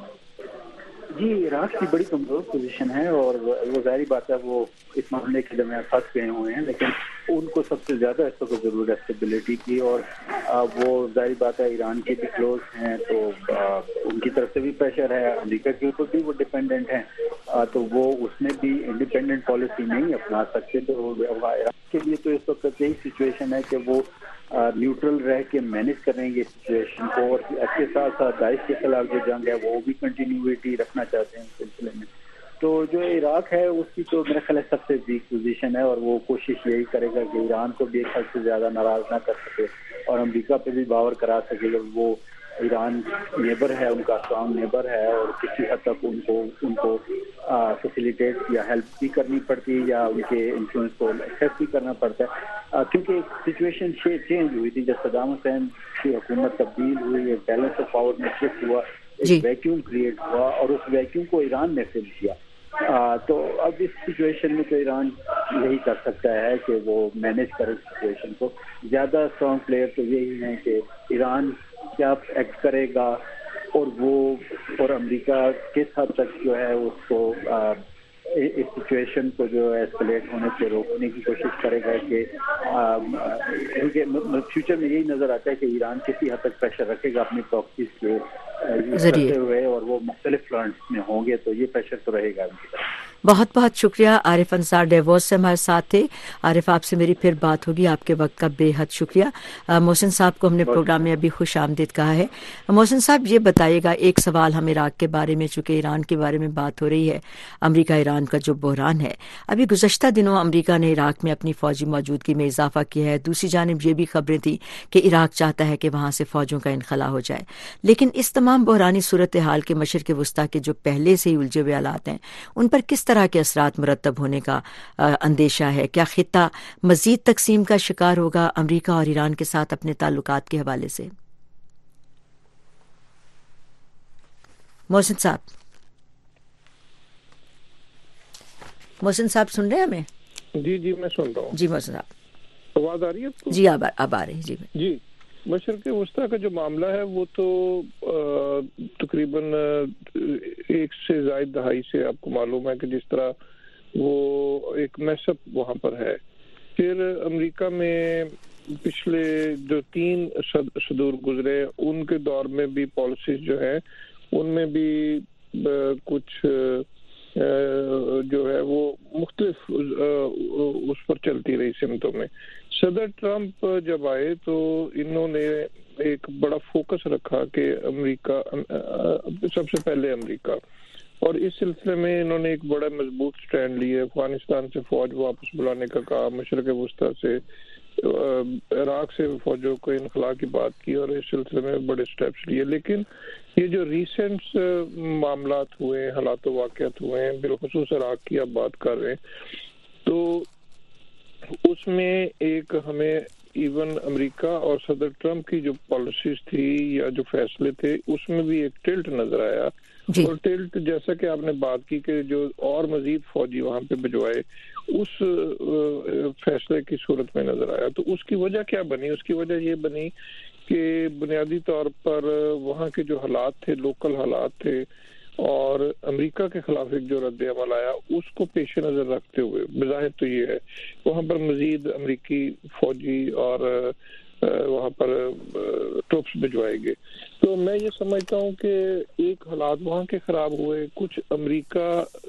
جی، عراق کی بڑی کمزور پوزیشن ہے، اور وہ ظاہری بات ہے وہ اس معاملے کے درمیان پھنس گئے ہوئے ہیں، لیکن ان کو سب سے زیادہ اس وقت ضرورت ہے اسٹیبلٹی کی، اور وہ ظاہری بات ہے ایران کے بھی کلوز ہیں تو ان کی طرف سے بھی پریشر ہے، امریکہ کے اوپر بھی وہ ڈپینڈنٹ ہیں، تو وہ اس میں بھی انڈیپینڈنٹ پالیسی نہیں اپنا سکتے۔ تو عراق کے لیے تو اس وقت یہی سچویشن ہے کہ وہ نیوٹرل رہ کے مینج کریں گے سچویشن کو، اور اس کے ساتھ ساتھ داعش کے خلاف جو جنگ ہے وہ بھی کنٹینیوٹی رکھنا چاہتے ہیں اس سلسلے میں۔ تو جو عراق ہے اس کی تو میرا خیال ہے سب سے ویک پوزیشن ہے، اور وہ کوشش یہی کرے گا کہ ایران کو بھی ایک حد سے زیادہ ناراض نہ کر سکے اور امریکہ پہ بھی باور کرا سکے کہ وہ ایران نیبر ہے، ان کا اسٹرانگ نیبر ہے، اور کسی حد تک ان کو فیسیلیٹیٹ یا ہیلپ بھی کرنی پڑتی ہے یا ان کے انفلوئنس کو ایکسیس بھی کرنا پڑتا ہے، کیونکہ سچویشن چینج ہوئی تھی جب صدام حسین کی حکومت تبدیل ہوئی، ایک بیلنس آف پاور میں شفٹ ہوا، ایک ویکیوم کریٹ ہوا، اور اس ویکیوم کو ایران نے فل کیا۔ تو اب اس سچویشن میں تو ایران یہی کر سکتا ہے کہ وہ مینیج کرے سچویشن کو۔ زیادہ اسٹرانگ پلیئر تو یہی ہیں کہ ایران کیا ایکٹ کرے گا، اور امریکہ کس حد تک جو ہے اس کو اس سچویشن کو جو ایسکلیٹ ہونے سے روکنے کی کوشش کرے گا، کہ فیوچر میں یہی نظر آتا ہے کہ ایران کسی حد تک پریشر رکھے گا اپنی پراکسیز کے کرتے ہوئے، اور وہ مختلف فرنٹس میں ہوں گے، تو یہ پریشر تو رہے گا ان کی طرف۔ بہت بہت شکریہ عارف انصار ڈیووس سے ہمارے ساتھ تھے۔ عارف، آپ سے میری پھر بات ہوگی، آپ کے وقت کا بے حد شکریہ۔ محسن صاحب کو ہم نے پروگرام میں ابھی خوش آمدید کہا ہے۔ محسن صاحب، یہ بتائیے گا، ایک سوال ہم عراق کے بارے میں، چونکہ ایران کے بارے میں بات ہو رہی ہے، امریکہ ایران کا جو بحران ہے، ابھی گزشتہ دنوں امریکہ نے عراق میں اپنی فوجی موجودگی میں اضافہ کیا ہے۔ دوسری جانب یہ بھی خبریں تھیں کہ عراق چاہتا ہے کہ وہاں سے فوجوں کا انخلا ہو جائے، لیکن اس تمام بحرانی صورتحال کے مشرق وسطیٰ کے جو پہلے سے ہی الجھے ہوئے حالات ہیں، ان پر کس طرح کے اثرات مرتب ہونے کا اندیشہ ہے؟ کیا خطہ مزید تقسیم کا شکار ہوگا امریکہ اور ایران کے ساتھ اپنے تعلقات کے حوالے سے؟ محسن صاحب۔ محسن صاحب سن رہے ہیں ہمیں؟ جی جی میں سن رہا ہوں. جی محسن صاحب آواز آ رہی ہے آپ کو؟ جی اب آ رہی ہے. جی جی مشرق وسطیٰ کا جو معاملہ ہے وہ تو تقریباً 1 سے زائد دہائی سے آپ کو معلوم ہے کہ جس طرح وہ ایک میس اپ وہاں پر ہے. پھر امریکہ میں پچھلے جو 3 صدور گزرے ان کے دور میں بھی پالیسیز جو ہے ان میں بھی کچھ جو ہے وہ مختلف اس پر چلتی رہی سمتوں میں. صدر ٹرمپ جب آئے تو انہوں نے ایک بڑا فوکس رکھا کہ امریکہ سب سے پہلے امریکہ، اور اس سلسلے میں انہوں نے ایک بڑا مضبوط سٹینڈ لیا. افغانستان سے فوج واپس بلانے کا کہا، مشرق وسطیٰ سے عراق سے فوجوں کو انخلا کی بات کی، اور اس سلسلے میں بڑے سٹیپس لیے. لیکن یہ جو ریسنٹ معاملات ہوئے، حالات و واقعات ہوئے ہیں، بالخصوص عراق کی آپ بات کر رہے ہیں، تو اس میں ایک ہمیں ایون امریکہ اور صدر ٹرمپ کی جو پالیسیز تھی یا جو فیصلے تھے اس میں بھی ایک ٹلٹ نظر آیا. اور ٹلٹ جیسا کہ آپ نے بات کی کہ جو اور مزید فوجی وہاں پہ بھجوائے اس فیصلے کی صورت میں نظر آیا. تو اس کی وجہ کیا بنی؟ اس کی وجہ یہ بنی کہ بنیادی طور پر وہاں کے جو حالات تھے، لوکل حالات تھے، اور امریکہ کے خلاف ایک جو رد عمل آیا اس کو پیش نظر رکھتے ہوئے بظاہر تو یہ ہے وہاں پر مزید امریکی فوجی اور وہاں پر ٹروپس بھجوائے گئے. تو میں یہ سمجھتا ہوں کہ ایک حالات وہاں کے خراب ہوئے، کچھ امریکہ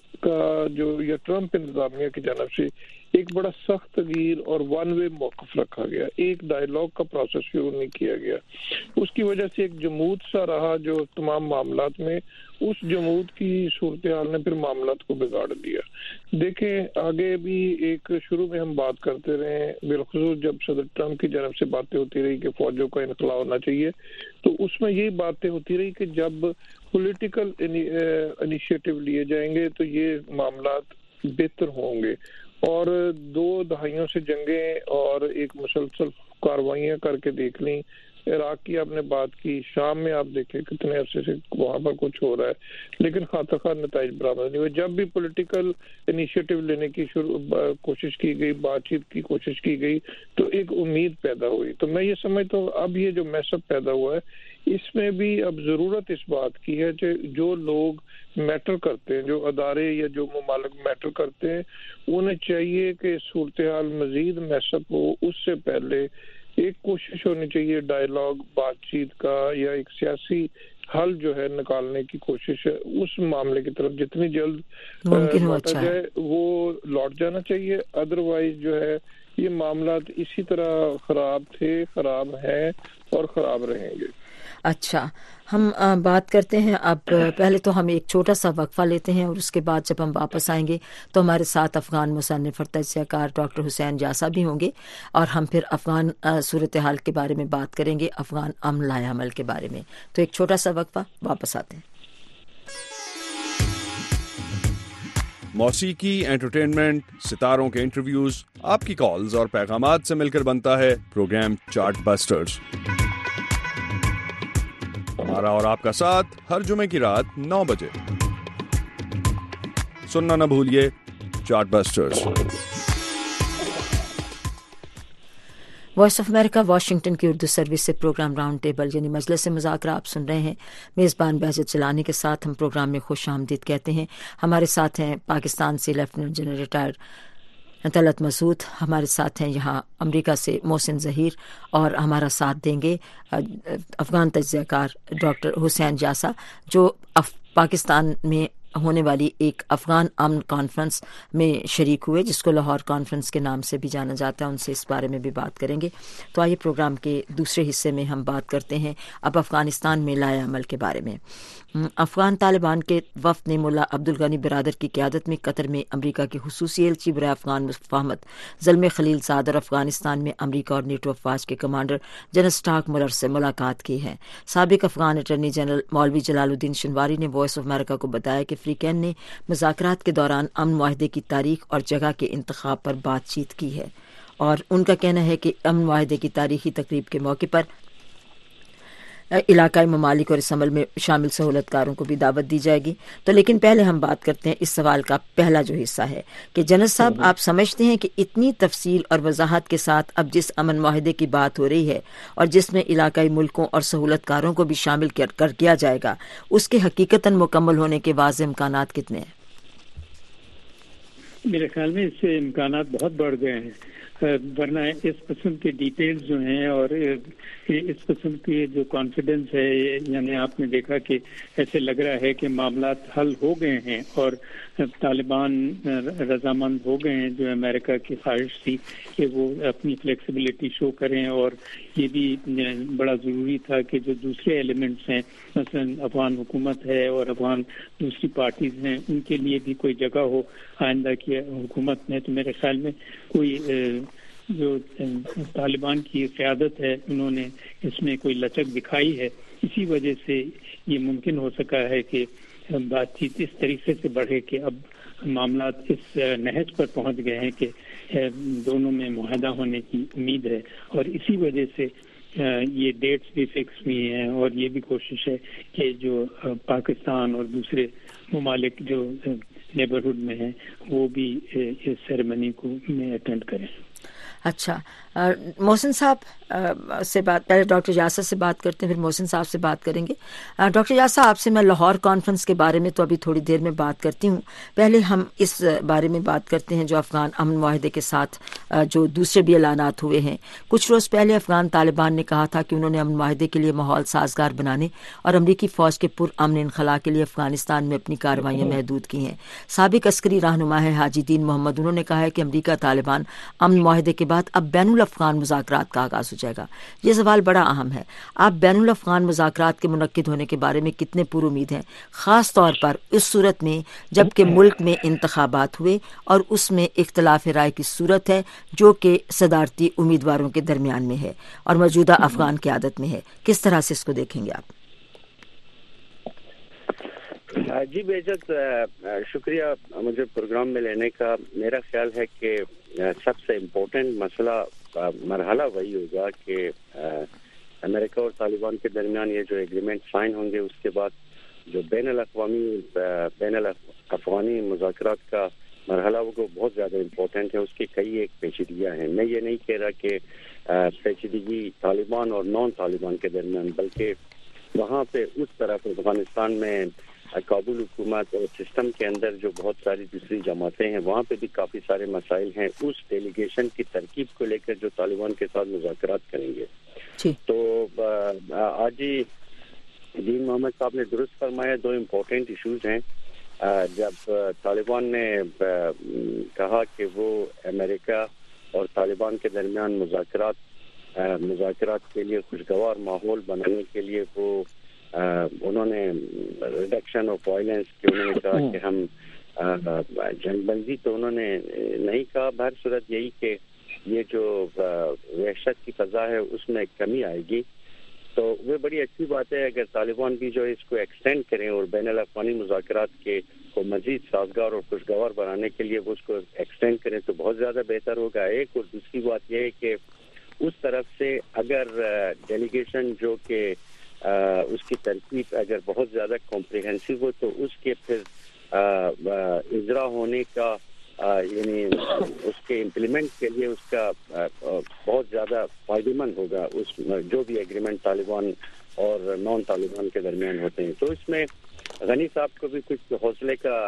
کا جو یا ٹرمپ انتظامیہ کی جانب سے ایک بڑا سخت تغیر اور ون وے موقف رکھا گیا، ایک ڈائیلاگ کا پروسیس شروع نہیں کیا گیا. اس کی وجہ سے ایک جمود سا رہا جو تمام معاملات میں، اس جمود کی صورتحال نے پھر معاملات کو بگاڑ دیا. دیکھیں آگے بھی ایک شروع میں ہم بات کرتے رہے، بالخصوص جب صدر ٹرمپ کی جانب سے باتیں ہوتی رہی کہ فوجوں کا انخلا ہونا چاہیے، تو اس میں یہی باتیں ہوتی رہی کہ جب پولیٹیکل انیشیٹو لیے جائیں گے تو یہ معاملات بہتر ہوں گے. اور 2 دہائیوں سے جنگیں اور ایک مسلسل کاروائیاں کر کے دیکھ لیں. عراق کی آپ نے بات کی، شام میں آپ دیکھیں کتنے عرصے سے وہاں پر کچھ ہو رہا ہے لیکن خاطر خواہ نتائج برآمد نہیں ہوئے. جب بھی پولیٹیکل انیشیٹو لینے کی کوشش کی گئی، بات چیت کی کوشش کی گئی، تو ایک امید پیدا ہوئی. تو میں یہ سمجھتا ہوں اب یہ جو میس اپ پیدا ہوا ہے اس میں بھی اب ضرورت اس بات کی ہے کہ جو لوگ میٹر کرتے ہیں، جو ادارے یا جو ممالک میٹر کرتے ہیں، انہیں چاہیے کہ صورتحال مزید میس اپ ہو اس سے پہلے ایک کوشش ہونی چاہیے ڈائیلاگ، بات چیت کا، یا ایک سیاسی حل جو ہے نکالنے کی کوشش ہے. اس معاملے کی طرف جتنی جلد لوٹا جائے وہ لوٹ جانا چاہیے. ادروائز جو ہے یہ معاملات اسی طرح خراب تھے، خراب ہیں اور خراب رہیں گے. اچھا، ہم بات کرتے ہیں اب. پہلے تو ہم ایک چھوٹا سا وقفہ لیتے ہیں اور اس کے بعد جب ہم واپس آئیں گے تو ہمارے ساتھ افغان مصنف اور تجزیہ کار ڈاکٹر حسین جاسا بھی ہوں گے، اور ہم پھر افغان صورتحال کے بارے میں بات کریں گے، افغان امن لائحہ عمل کے بارے میں. تو ایک چھوٹا سا وقفہ، واپس آتے ہیں. موسیقی، انٹرٹینمنٹ، ستاروں کے انٹرویوز، آپ کی کالز اور پیغامات سے مل کر بنتا ہے پروگرام چارٹ بسٹرز. ہمارا اور آپ کا ساتھ ہر جمعے کی رات 9 بجے. سننا نہ بھولیے chart busters. Voice of America Washington کی اردو سروس سے پروگرام راؤنڈ ٹیبل یعنی مجلس مذاکرہ آپ سن رہے ہیں. میزبان بہجت چلانی کے ساتھ ہم پروگرام میں خوش آمدید کہتے ہیں. ہمارے ساتھ ہیں پاکستان سے lieutenant general retired Talat Masood, ہمارے ساتھ ہیں یہاں امریکہ سے محسن ظہیر، اور ہمارا ساتھ دیں گے افغان تجزیہ کار ڈاکٹر حسین جاسا، جو پاکستان میں ہونے والی ایک افغان امن کانفرنس میں شریک ہوئے جس کو لاہور کانفرنس کے نام سے بھی جانا جاتا ہے. ان سے اس بارے میں بھی بات کریں گے. تو آئیے پروگرام کے دوسرے حصے میں ہم بات کرتے ہیں اب افغانستان میں لائحہ عمل کے بارے میں. افغان طالبان کے وفد نے ملا عبدالغنی برادر کی قیادت میں قطر میں امریکہ کے خصوصی ایلچی برائے افغان مفاہمت زلمے خلیل زاد اور افغانستان میں امریکہ اور نیٹو افواج کے کمانڈر جنرل اسٹاک ملر سے ملاقات کی ہے. سابق افغان اٹارنی جنرل مولوی جلال الدین شنواری نے وائس آف امریکہ کو بتایا کہ فریقین نے مذاکرات کے دوران امن معاہدے کی تاریخ اور جگہ کے انتخاب پر بات چیت کی ہے، اور ان کا کہنا ہے کہ امن معاہدے کی تاریخی تقریب کے موقع پر علاقائی ممالک اور اس عمل میں شامل سہولت کاروں کو بھی دعوت دی جائے گی. تو لیکن پہلے ہم بات کرتے ہیں اس سوال کا پہلا جو حصہ ہے کہ جنرل صاحب آپ سمجھتے ہیں کہ اتنی تفصیل اور وضاحت کے ساتھ اب جس امن معاہدے کی بات ہو رہی ہے اور جس میں علاقائی ملکوں اور سہولت کاروں کو بھی شامل کر کیا جائے گا اس کے حقیقتاً مکمل ہونے کے واضح امکانات کتنے ہیں؟ میرے خیال میں اس سے امکانات بہت بڑھ گئے ہیں، ورنہ اس قسم کے ڈیٹیلز جو ہیں اور اس قسم کی جو کانفیڈنس ہے، یعنی آپ نے دیکھا کہ ایسے لگ رہا ہے کہ معاملات حل ہو گئے ہیں اور طالبان رضامند ہو گئے ہیں. جو امریکہ کی خواہش تھی کہ وہ اپنی فلیکسیبلٹی شو کریں، اور یہ بھی بڑا ضروری تھا کہ جو دوسرے ایلیمنٹس ہیں مثلا افغان حکومت ہے اور افغان دوسری پارٹیز ہیں ان کے لیے بھی کوئی جگہ ہو آئندہ کی حکومت میں. تو میرے خیال میں کوئی جو طالبان کی قیادت ہے انہوں نے اس میں کوئی لچک دکھائی ہے، اسی وجہ سے یہ ممکن ہو سکا ہے کہ بات چیت اس طریقے سے بڑھے کہ اب معاملات اس نہج پر پہنچ گئے ہیں کہ دونوں میں معاہدہ ہونے کی امید ہے، اور اسی وجہ سے یہ ڈیٹس بھی فکس ہوئی ہیں، اور یہ بھی کوشش ہے کہ جو پاکستان اور دوسرے ممالک جو نیبرہڈ میں ہیں وہ بھی اس سیریمنی کو میں اٹینڈ کریں. اچھا، محسن صاحب سے بات، پہلے ڈاکٹر یاسر سے بات کرتے ہیں پھر محسن صاحب سے بات کریں گے. ڈاکٹر یاسر آپ سے میں لاہور کانفرنس کے بارے میں تو ابھی تھوڑی دیر میں بات کرتی ہوں، پہلے ہم اس بارے میں بات کرتے ہیں جو افغان امن معاہدے کے ساتھ جو دوسرے بھی اعلانات ہوئے ہیں. کچھ روز پہلے افغان طالبان نے کہا تھا کہ انہوں نے امن معاہدے کے لیے ماحول سازگار بنانے اور امریکی فوج کے پرامن انخلاء کے لیے افغانستان میں اپنی کارروائیاں محدود کی ہیں. سابق عسکری رہنما ہے حاجی دین محمد، انہوں نے کہا ہے کہ امریکہ طالبان امن معاہدے کے بعد اب بین الافغان مذاکرات کا آغاز ہو جائے گا. یہ سوال بڑا اہم ہے، آپ بین الافغان مذاکرات کے منعقد ہونے کے بارے میں کتنے پر امید ہیں، خاص طور پر اس صورت میں جب کہ ملک میں انتخابات ہوئے اور اس میں اختلاف رائے کی صورت ہے جو کہ صدارتی امیدواروں کے درمیان میں ہے اور موجودہ افغان قیادت میں ہے. کس طرح سے اس کو دیکھیں گے آپ؟ جی بےعزت شکریہ مجھے پروگرام میں لینے کا. میرا خیال ہے کہ سب سے امپورٹنٹ مسئلہ مرحلہ وہی ہوگا کہ امریکہ اور طالبان کے درمیان یہ جو ایگریمنٹ سائن ہوں گے اس کے بعد جو بین الافغانی مذاکرات کا مرحلہ وہ بہت زیادہ امپورٹنٹ ہے. اس کی کئی ایک پیچیدگیاں ہیں. میں یہ نہیں کہہ رہا کہ پیچیدگی طالبان اور نان طالبان کے درمیان، بلکہ وہاں پہ اس طرف افغانستان میں کابل حکومت اور سسٹم کے اندر جو بہت ساری دوسری جماعتیں ہیں وہاں پہ بھی کافی سارے مسائل ہیں. اس ڈیلیگیشن کی ترکیب کو لے کر جو طالبان کے ساتھ مذاکرات کریں گے تو آج ہی دین محمد صاحب نے درست فرمایا، دو امپورٹنٹ ایشوز ہیں. جب طالبان نے کہا کہ وہ امریکہ اور طالبان کے درمیان مذاکرات کے لیے خوشگوار ماحول بنانے کے لیے وہ انہوں نے ریڈکشن آف وائلنس کہ انہوں نے کہا کہ ہم جنگ بندی تو انہوں نے نہیں کہا. بہر صورت یہی کہ یہ جو وحشت کی فضا ہے اس میں کمی آئے گی. تو وہ بڑی اچھی بات ہے. اگر طالبان بھی جو اس کو ایکسٹینڈ کریں اور بین الاقوامی مذاکرات کے کو مزید سازگار اور خوشگوار بنانے کے لیے وہ اس کو ایکسٹینڈ کریں تو بہت زیادہ بہتر ہوگا. ایک اور دوسری بات یہ ہے کہ اس طرف سے اگر ڈیلیگیشن جو کہ اس کی ترکیب اگر بہت زیادہ کمپریہنسو ہو تو اس کے پھر اجرا ہونے کا یعنی اس کے امپلیمنٹ کے لیے اس کا بہت زیادہ فائدہ مند ہوگا اس جو بھی ایگریمنٹ طالبان اور نان طالبان کے درمیان ہوتے ہیں. تو اس میں غنی صاحب کو بھی کچھ حوصلے کا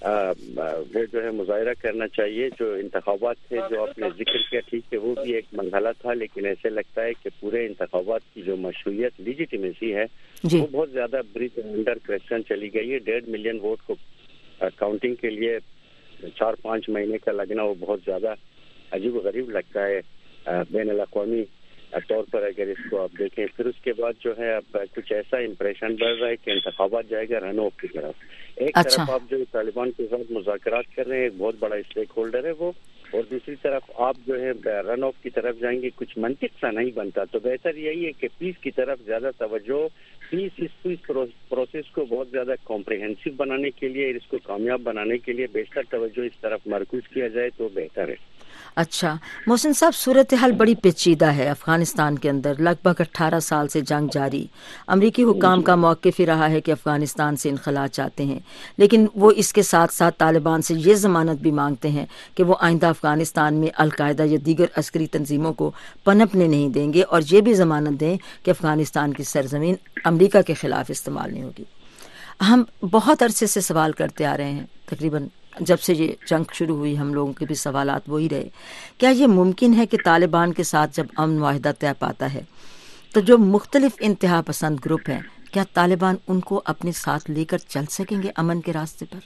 وہ جو ہے مظاہرہ کرنا چاہیے. جو انتخابات تھے جو آپ نے ذکر کیا ٹھیک ہے وہ بھی ایک مرحلہ تھا، لیکن ایسے لگتا ہے کہ پورے انتخابات کی جو مشروعیت لیجیٹیمیسی ہے وہ بہت زیادہ انڈر کوسچن چلی گئی ہے. 1.5 ملین ووٹ کو کاؤنٹنگ کے لیے 4-5 مہینے کا لگنا وہ بہت زیادہ عجیب و غریب لگتا ہے بین الاقوامی طور پر اگر اس کو آپ دیکھیں. پھر اس کے بعد جو ہے اب کچھ ایسا امپریشن بڑھ رہا ہے کہ انتخابات جائے گا رن آف کی طرف. ایک طرف آپ جو طالبان کے ساتھ مذاکرات کر رہے ہیں ایک بہت بڑا اسٹیک ہولڈر ہے وہ، اور دوسری طرف آپ جو ہے رن آف کی طرف جائیں گے. کچھ منطق سا نہیں بنتا. تو بہتر یہی ہے کہ پیس کی طرف زیادہ توجہ، اس پروسیس کو بہت زیادہ کمپریہنسو بنانے کے لیے، اس کو کامیاب بنانے کے لیے بیشتر توجہ اس طرف مرکوز کیا جائے تو بہتر ہے. اچھا محسن صاحب، صورتحال بڑی پیچیدہ ہے افغانستان کے اندر. لگ بھگ 18 سال سے جنگ جاری. امریکی حکام کا موقف ہی رہا ہے کہ افغانستان سے انخلا چاہتے ہیں، لیکن وہ اس کے ساتھ ساتھ طالبان سے یہ ضمانت بھی مانگتے ہیں کہ وہ آئندہ افغانستان میں القاعدہ یا دیگر عسکری تنظیموں کو پنپنے نہیں دیں گے، اور یہ بھی ضمانت دیں کہ افغانستان کی سرزمین امریکہ کے خلاف استعمال نہیں ہوگی. ہم بہت عرصے سے سوال کرتے آ رہے ہیں، تقریباً جب سے یہ جنگ شروع ہوئی ہم لوگوں کے بھی سوالات وہی رہے. کیا یہ ممکن ہے کہ طالبان کے ساتھ جب امن معاہدہ طے پاتا ہے تو جو مختلف انتہا پسند گروپ ہیں، کیا طالبان ان کو اپنے ساتھ لے کر چل سکیں گے امن کے راستے پر؟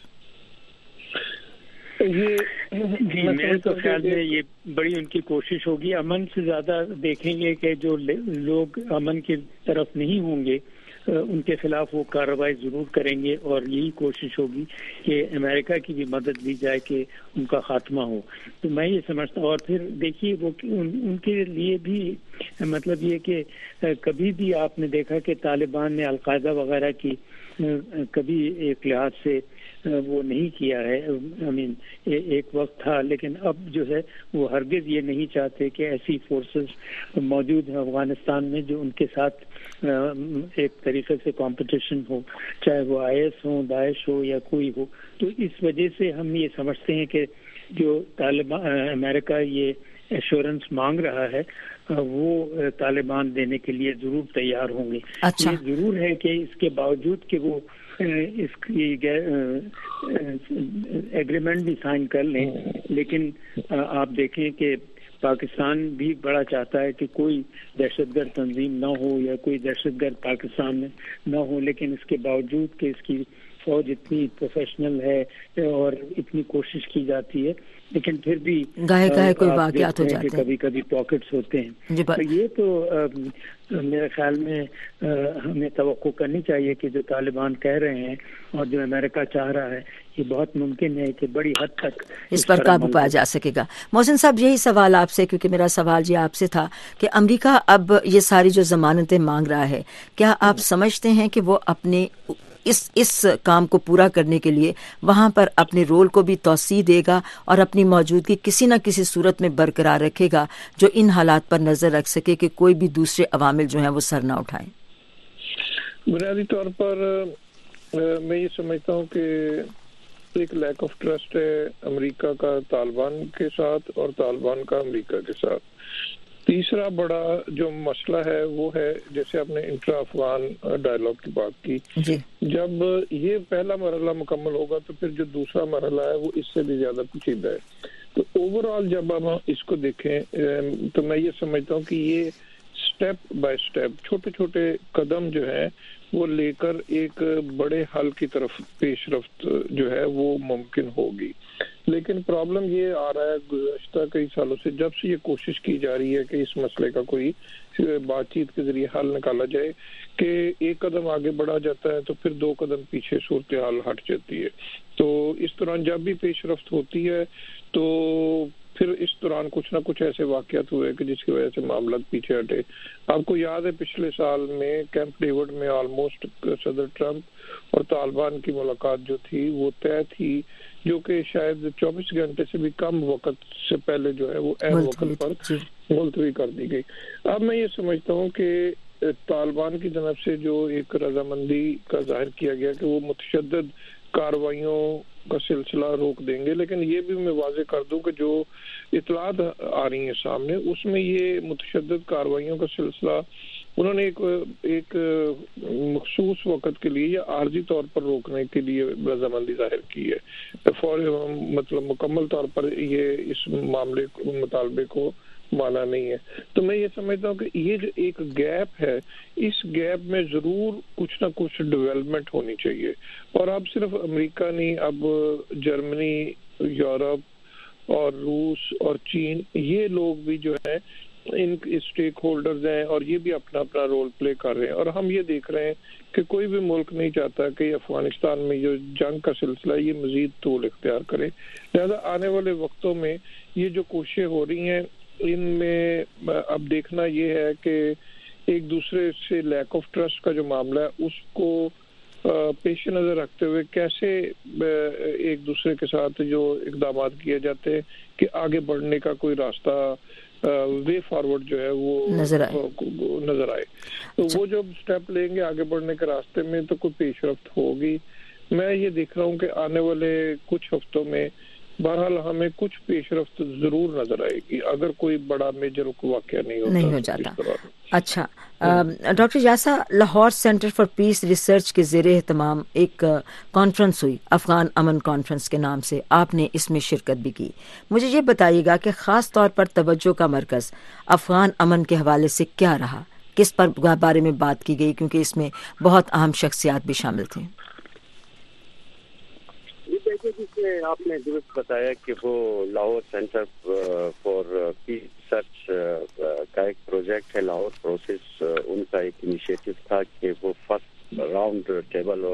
جی میرے تو خیال میں یہ بڑی ان کی کوشش ہوگی. امن سے زیادہ دیکھیں گے کہ جو لوگ امن کی طرف نہیں ہوں گے ان کے خلاف وہ کارروائی ضرور کریں گے، اور یہی کوشش ہوگی کہ امریکہ کی بھی مدد لی جائے کہ ان کا خاتمہ ہو. تو میں یہ سمجھتا ہوں. اور پھر دیکھیے وہ ان کے لیے بھی مطلب یہ کہ کبھی بھی آپ نے دیکھا کہ طالبان نے القاعدہ وغیرہ کی کبھی ایک لحاظ سے وہ نہیں کیا ہے. ایک وقت تھا، لیکن اب جو ہے وہ ہرگز یہ نہیں چاہتے کہ ایسی فورسز موجود ہیں افغانستان میں جو ان کے ساتھ ایک طریقے سے کمپٹیشن ہو، چاہے وہ IS ہو، داعش ہو یا کوئی ہو. تو اس وجہ سے ہم یہ سمجھتے ہیں کہ جو طالبان امریکہ یہ ایشورنس مانگ رہا ہے وہ طالبان دینے کے لیے ضرور تیار ہوں گے. اچھا. یہ ضرور ہے کہ اس کے باوجود کہ وہ اس کی ایگریمنٹ بھی سائن کر لیں، لیکن آپ دیکھیں کہ پاکستان بھی بڑا چاہتا ہے کہ کوئی دہشت گرد تنظیم نہ ہو یا کوئی دہشت گرد پاکستان میں نہ ہو، لیکن اس کے باوجود کہ اس کی فوج اتنی پروفیشنل ہے اور اتنی کوشش کی جاتی ہے، لیکن پھر بھی گاہے کوئی واقعات ہو جاتے ہیں، کبھی کبھی پاکٹس ہوتے ہیں. تو یہ تو میرے خیال میں ہمیں توقع کرنی چاہیے کہ جو طالبان کہہ رہے ہیں اور جو امریکہ چاہ رہا ہے یہ بہت ممکن ہے کہ بڑی حد تک اس پر قابو پایا جا سکے گا. محسن صاحب یہی سوال آپ سے، کیونکہ میرا سوال یہ آپ سے تھا کہ امریکہ اب یہ ساری جو ضمانتیں مانگ رہا ہے، کیا آپ سمجھتے ہیں کہ وہ اپنے اس کام کو پورا کرنے کے لیے وہاں پر اپنے رول کو بھی توسیع دے گا اور اپنی موجودگی کسی نہ کسی صورت میں برقرار رکھے گا جو ان حالات پر نظر رکھ سکے کہ کوئی بھی دوسرے عوامل جو ہیں وہ سر نہ اٹھائیں؟ بنیادی طور پر میں یہ سمجھتا ہوں کہ ایک لیک آف ٹرسٹ ہے امریکہ کا طالبان کے ساتھ اور طالبان کا امریکہ کے ساتھ. تیسرا بڑا جو مسئلہ ہے وہ ہے، جیسے آپ نے انٹرا افغان ڈائلاگ کی بات کی، جب یہ پہلا مرحلہ مکمل ہوگا تو پھر جو دوسرا مرحلہ ہے وہ اس سے بھی زیادہ پیچیدہ ہے. تو اوور آل جب ہم اس کو دیکھیں تو میں یہ سمجھتا ہوں کہ یہ سٹیپ بائی سٹیپ چھوٹے چھوٹے قدم جو ہیں وہ لے کر ایک بڑے حل کی طرف پیش رفت جو ہے وہ ممکن ہوگی. لیکن پرابلم یہ آ رہا ہے گزشتہ کئی سالوں سے، جب سے یہ کوشش کی جا رہی ہے کہ اس مسئلے کا کوئی بات چیت کے ذریعے حل نکالا جائے، کہ ایک قدم آگے بڑھا جاتا ہے تو پھر 2 قدم پیچھے صورتحال ہٹ جاتی ہے. تو اس دوران جب بھی پیش رفت ہوتی ہے تو پھر اس دوران کچھ نہ کچھ ایسے واقعات ہوئے کہ جس کی وجہ سے معاملات پیچھے ہٹے. آپ کو یاد ہے پچھلے سال میں کیمپ ڈیوڈ میں آلموسٹ صدر ٹرمپ اور طالبان کی ملاقات جو تھی وہ طے تھی، جو کہ شاید 24 گھنٹے سے بھی کم وقت سے پہلے جو ہے وہ عین وقت پر ملتوی کر دی گئی. اب میں یہ سمجھتا ہوں کہ طالبان کی جانب سے جو ایک رضامندی کا ظاہر کیا گیا کہ وہ متشدد کارروائیوں کا سلسلہ روک دیں گے، لیکن یہ بھی میں واضح کر دوں کہ جو اطلاعات آ رہی ہیں سامنے اس میں یہ متشدد کارروائیوں کا سلسلہ انہوں نے ایک مخصوص وقت کے لیے یا عارضی طور پر روکنے کے لیے رضامندی ظاہر کی ہے. مطلب مکمل طور پر یہ اس معاملے مطالبے کو مانا نہیں ہے. تو میں یہ سمجھتا ہوں کہ یہ جو ایک گیپ ہے، اس گیپ میں ضرور کچھ نہ کچھ ڈیولپمنٹ ہونی چاہیے. اور اب صرف امریکہ نہیں، اب جرمنی، یورپ اور روس اور چین، یہ لوگ بھی جو ہیں ان اسٹیک ہولڈرز ہیں اور یہ بھی اپنا اپنا رول پلے کر رہے ہیں. اور ہم یہ دیکھ رہے ہیں کہ کوئی بھی ملک نہیں چاہتا کہ افغانستان میں جو جنگ کا سلسلہ یہ مزید طول اختیار کرے. لہذا آنے والے وقتوں میں یہ جو کوششیں ہو رہی ہیں ان میں اب دیکھنا یہ ہے کہ ایک دوسرے سے لیک آف ٹرسٹ کا جو معاملہ ہے اس کو پیش نظر رکھتے ہوئے کیسے ایک دوسرے کے ساتھ جو اقدامات کیے جاتے ہیں کہ آگے بڑھنے کا کوئی راستہ وے فارورڈ جو ہے وہ نظر آئے. تو وہ جب سٹیپ لیں گے آگے بڑھنے کے راستے میں تو کوئی پیش رفت ہوگی. میں یہ دیکھ رہا ہوں کہ آنے والے کچھ ہفتوں میں بہرحال ہمیں کچھ پیش رفت ضرور نظر آئے گی اگر کوئی بڑا میجر واقعہ نہیں ہو جاتا. اچھا doctor Yasa, Lahore centre for peace research کے زیر اہتمام ایک کانفرنس ہوئی افغان امن کانفرنس کے نام سے، آپ نے اس میں شرکت بھی کی. مجھے یہ بتائیے گا کہ خاص طور پر توجہ کا مرکز افغان امن کے حوالے سے کیا رہا، کس پر بارے میں بات کی گئی، کیونکہ اس میں بہت اہم شخصیات بھی شامل تھیں. جس میں آپ نے درست بتایا کہ وہ Lahore centre for peace research کا ایک پروجیکٹ ہے، لاہور پروسیس. ان کا ایک انیشیٹو تھا کہ وہ first round table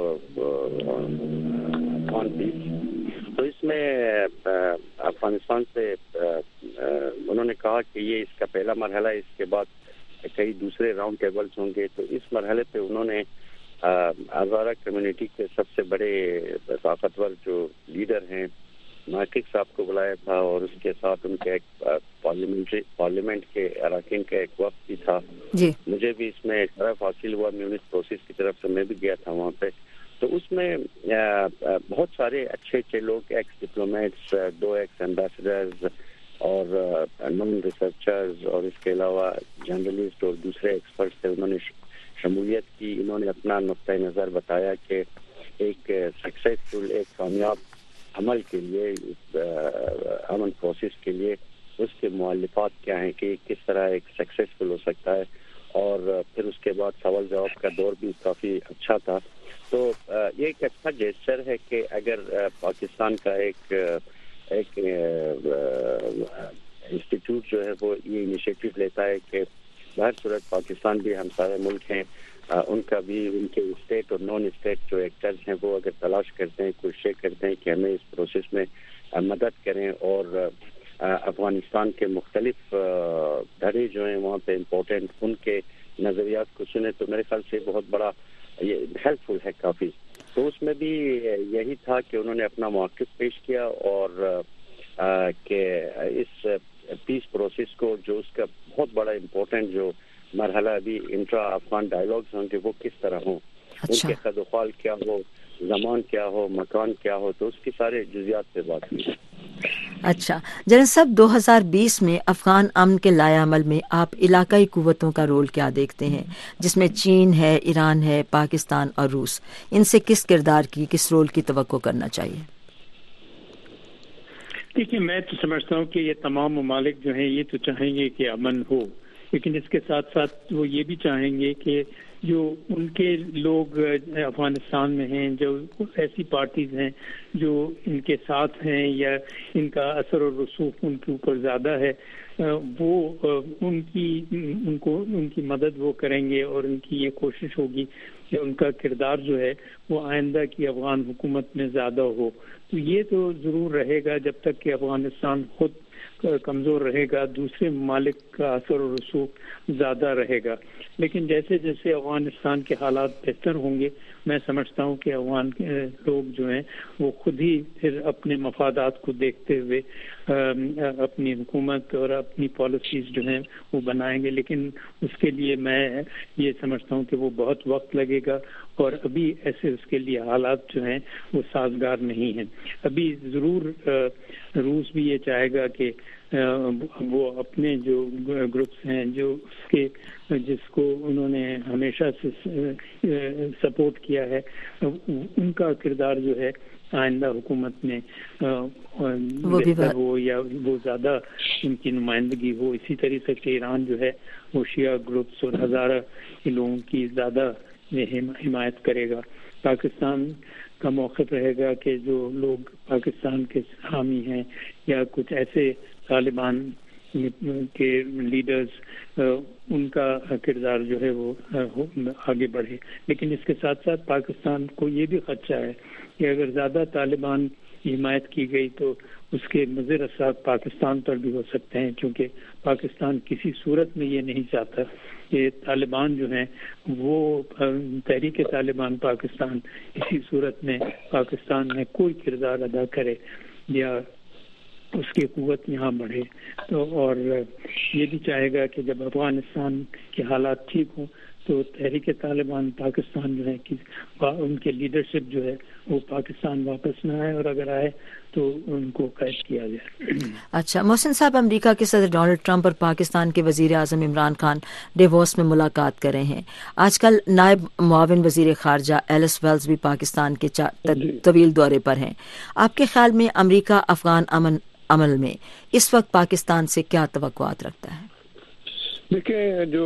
on peace. تو اس میں افغانستان سے انہوں نے کہا کہ یہ اس کا پہلا مرحلہ ہے، اس کے بعد کئی دوسرے راؤنڈ ٹیبلز ہوں گے. تو اس مرحلے پہ انہوں نے ہزارہ کمیونٹی کے سب سے بڑے طاقتور جو لیڈر ہیں ناقق صاحب کو بلایا تھا، اور اس کے ساتھ ان کے ایک پارلیمنٹ کے اراکین کا ایک وفد بھی تھا. مجھے بھی اس میں شرف حاصل ہوا، میونس پروسیس کی طرف سے میں بھی گیا تھا وہاں پہ. تو اس میں بہت سارے اچھے لوگ، ایکس ڈپلومیٹس، 2 ایکس ایمبیسڈرز اور نان ریسرچرز، اور اس کے علاوہ جرنلسٹ اور دوسرے ایکسپرٹس تھے. انہوں نے شمولیت کی. انہوں نے اپنا نقطۂ نظر بتایا کہ ایک سکسیسفل، ایک کامیاب عمل کے لیے، امن پروسیس کے لیے اس کے مؤلفات کیا ہیں کہ کس طرح ایک سکسیسفل ہو سکتا ہے. اور پھر اس کے بعد سوال جواب کا دور بھی کافی اچھا تھا. تو یہ ایک اچھا جیسچر ہے کہ اگر پاکستان کا ایک انسٹیٹیوٹ جو ہے وہ یہ انیشیٹو لیتا ہے کہ بہر صورت پاکستان بھی ہم سارے ملک ہیں، ان کا بھی ان کے اسٹیٹ اور نان اسٹیٹ جو ایکٹرز ہیں وہ اگر تلاش کرتے ہیں، کوششیں کرتے ہیں کہ ہمیں اس پروسیس میں مدد کریں اور افغانستان کے مختلف دھڑے جو ہیں وہاں پہ امپورٹنٹ ان کے نظریات کو سنیں، تو میرے خیال سے بہت بڑا یہ ہیلپ فل ہے کافی. تو اس میں بھی یہی تھا کہ انہوں نے اپنا موقف پیش کیا اور کہ اس پیس پروسیس کو جو اس کا بہت بڑا امپورٹنٹ جو مرحلہ ابھی انٹرا افغان ڈائیلاگز ہوں گے وہ کس طرح ہوں، ان کے خد و خال کیا ہو، زمان کیا ہو، مکان کیا ہو، تو اس کی سارے جزیات پہ بات کی. اچھا جنرل صاحب، 2020 میں افغان امن کے لائے عمل میں آپ علاقائی قوتوں کا رول کیا دیکھتے ہیں، جس میں چین ہے، ایران ہے، پاکستان اور روس؟ ان سے کس کردار کی، کس رول کی توقع کرنا چاہیے؟ دیکھیے، میں تو سمجھتا ہوں کہ یہ تمام ممالک جو ہیں یہ تو چاہیں گے کہ امن ہو، لیکن اس کے ساتھ ساتھ وہ یہ بھی چاہیں گے کہ جو ان کے لوگ افغانستان میں ہیں، جو ایسی پارٹیز ہیں جو ان کے ساتھ ہیں یا ان کا اثر و رسوخ ان کے اوپر زیادہ ہے، وہ ان کی مدد وہ کریں گے اور ان کی یہ کوشش ہوگی کہ ان کا کردار جو ہے وہ آئندہ کی افغان حکومت میں زیادہ ہو. تو یہ تو ضرور رہے گا جب تک کہ افغانستان خود کمزور رہے گا، دوسرے ممالک کا اثر و رسوخ زیادہ رہے گا. لیکن جیسے جیسے افغانستان کے حالات بہتر ہوں گے، میں سمجھتا ہوں کہ افغان لوگ جو ہیں وہ خود ہی پھر اپنے مفادات کو دیکھتے ہوئے اپنی حکومت اور اپنی پالیسیز جو ہیں وہ بنائیں گے. لیکن اس کے لیے میں یہ سمجھتا ہوں کہ وہ بہت وقت لگے گا اور ابھی ایسے اس کے لیے حالات جو ہیں وہ سازگار نہیں ہیں. ابھی ضرور روس بھی یہ چاہے گا کہ وہ اپنے جو گروپس ہیں جو جس کو انہوں نے ہمیشہ سے سپورٹ کیا ہے، ان کا کردار جو ہے آئندہ حکومت میں بہتر ہو یا وہ زیادہ ان کی نمائندگی ہو. اسی طریقے سے ایران جو ہے وہ شیعہ گروپس اور ہزارہ لوگوں کی زیادہ حمایت کرے گا. پاکستان کا موقف رہے گا کہ جو لوگ پاکستان کے حامی ہیں یا کچھ ایسے طالبان کے لیڈرز، ان کا کردار جو ہے وہ آگے بڑھے. لیکن اس کے ساتھ ساتھ پاکستان کو یہ بھی خدشہ ہے کہ اگر زیادہ طالبان کی حمایت کی گئی تو اس کے مضر اثرات پاکستان پر بھی ہو سکتے ہیں، کیونکہ پاکستان کسی صورت میں یہ نہیں چاہتا کہ طالبان جو ہیں وہ تحریک طالبان پاکستان اسی صورت میں پاکستان میں کوئی کردار ادا کرے یا اس کی قوت یہاں بڑھے تو، اور یہ بھی چاہے گا کہ جب افغانستان کے حالات ٹھیک ہوں تو تحریک طالبان پاکستان جو ہے کہ ان کے لیڈرشپ جو ہے وہ پاکستان واپس نہ آئے، اور اگر آئے تو ان کو قید کیا جائے۔ اچھا محسن صاحب، امریکہ کے صدر ڈونلڈ ٹرمپ اور پاکستان کے وزیر اعظم عمران خان ڈیووس میں ملاقات کر رہے ہیں۔ آج کل نائب معاون وزیر خارجہ ایلس ویلز بھی پاکستان کے طویل دورے پر ہیں۔ آپ کے خیال میں امریکہ افغان عمل میں اس وقت پاکستان سے کیا توقعات رکھتا ہے؟ دیکھیں، جو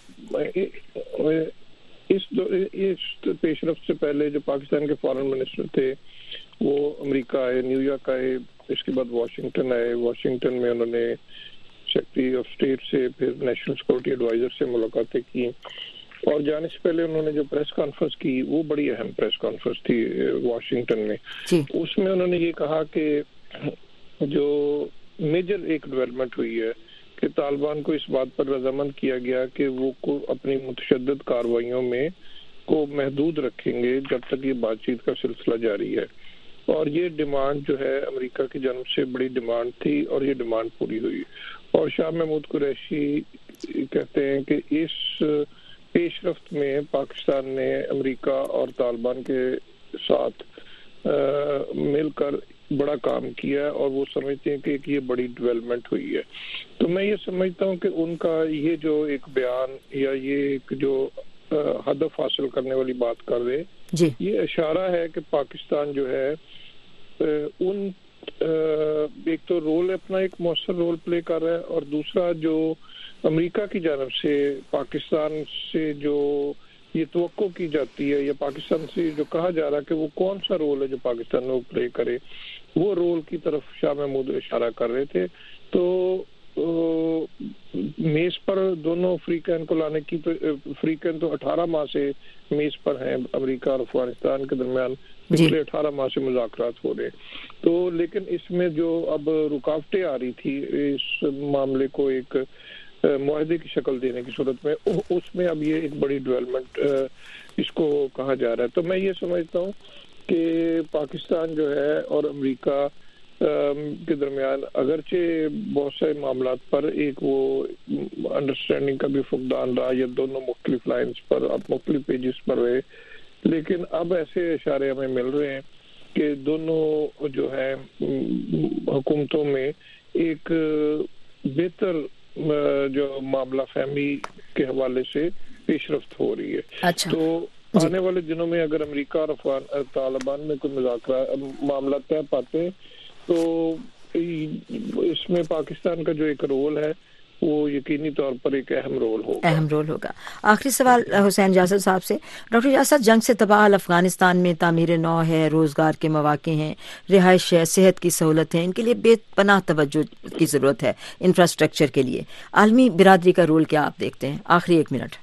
اس پیش رفت سے پہلے جو پاکستان کے فارن منسٹر تھے وہ امریکہ آئے، نیو یارک آئے، اس کے بعد واشنگٹن آئے۔ واشنگٹن میں انہوں نے سیکرٹری آف اسٹیٹ سے، پھر نیشنل سیکورٹی ایڈوائزر سے ملاقاتیں کی، اور جانے سے پہلے انہوں نے جو پریس کانفرنس کی وہ بڑی اہم پریس کانفرنس تھی واشنگٹن میں۔ اس میں انہوں نے یہ کہا کہ جو میجر ایک ڈیولپمنٹ ہوئی ہے کہ طالبان کو اس بات پر رضامند کیا گیا کہ وہ اپنی متشدد کارروائیوں میں کو محدود رکھیں گے جب تک یہ بات چیت کا سلسلہ جاری ہے، اور یہ ڈیمانڈ جو ہے امریکہ کی جانب سے بڑی ڈیمانڈ تھی اور یہ ڈیمانڈ پوری ہوئی۔ اور شاہ محمود قریشی کہتے ہیں کہ اس پیش رفت میں پاکستان نے امریکہ اور طالبان کے ساتھ مل کر بڑا کام کیا، اور وہ سمجھتے ہیں کہ یہ بڑی ڈیولپمنٹ ہوئی ہے۔ تو میں یہ سمجھتا ہوں کہ ان کا یہ جو ایک بیان یا یہ ایک جو ہدف حاصل کرنے والی بات کر رہے جی، یہ اشارہ ہے کہ پاکستان جو ہے ان ایک تو رول اپنا ایک مؤثر رول پلے کر رہا ہے، اور دوسرا جو امریکہ کی جانب سے پاکستان سے جو یہ توقع کی جاتی ہے یا پاکستان سے جو کہا جا رہا ہے کہ وہ کون سا رول ہے جو پاکستان میں پلے کرے، وہ رول کی طرف شاہ محمود اشارہ کر رہے تھے۔ تو میز پر دونوں فریقین کو لانے کی، تو فریقین تو 18 ماہ سے میز پر ہیں، امریکہ اور افغانستان کے درمیان پچھلے 18 ماہ سے مذاکرات ہو رہے، تو لیکن اس میں جو اب رکاوٹیں آ رہی تھی اس معاملے کو ایک معاہدے کی شکل دینے کی صورت میں، اس میں اب یہ ایک بڑی ڈیولپمنٹ اس کو کہا جا رہا ہے۔ تو میں یہ سمجھتا ہوں کہ پاکستان جو ہے اور امریکہ کے درمیان اگرچہ بہت سے معاملات پر ایک وہ انڈرسٹینڈنگ کا بھی فقدان رہا، یا دونوں مختلف لائنز پر اب مختلف پیجز پر رہے، لیکن اب ایسے اشارے ہمیں مل رہے ہیں کہ دونوں جو ہے حکومتوں میں ایک بہتر جو معاملہ فہمی کے حوالے سے پیش رفت ہو رہی ہے۔ تو آنے والے دنوں میں اگر امریکہ اور طالبان میں کوئی معاملہ طے پاتے ہیں تو اس میں پاکستان کا جو ایک رول ہے وہ یقینی طور پر ایک اہم رول ہوگا۔ آخری سوال حسین جاسر صاحب سے۔ ڈاکٹر جاسر، جنگ سے تباہ افغانستان میں تعمیر نو ہے، روزگار کے مواقع ہیں، رہائش ہے، صحت کی سہولت ہے، ان کے لیے بے پناہ توجہ کی ضرورت ہے انفراسٹرکچر کے لیے۔ عالمی برادری کا رول کیا آپ دیکھتے ہیں؟ آخری 1 منٹ۔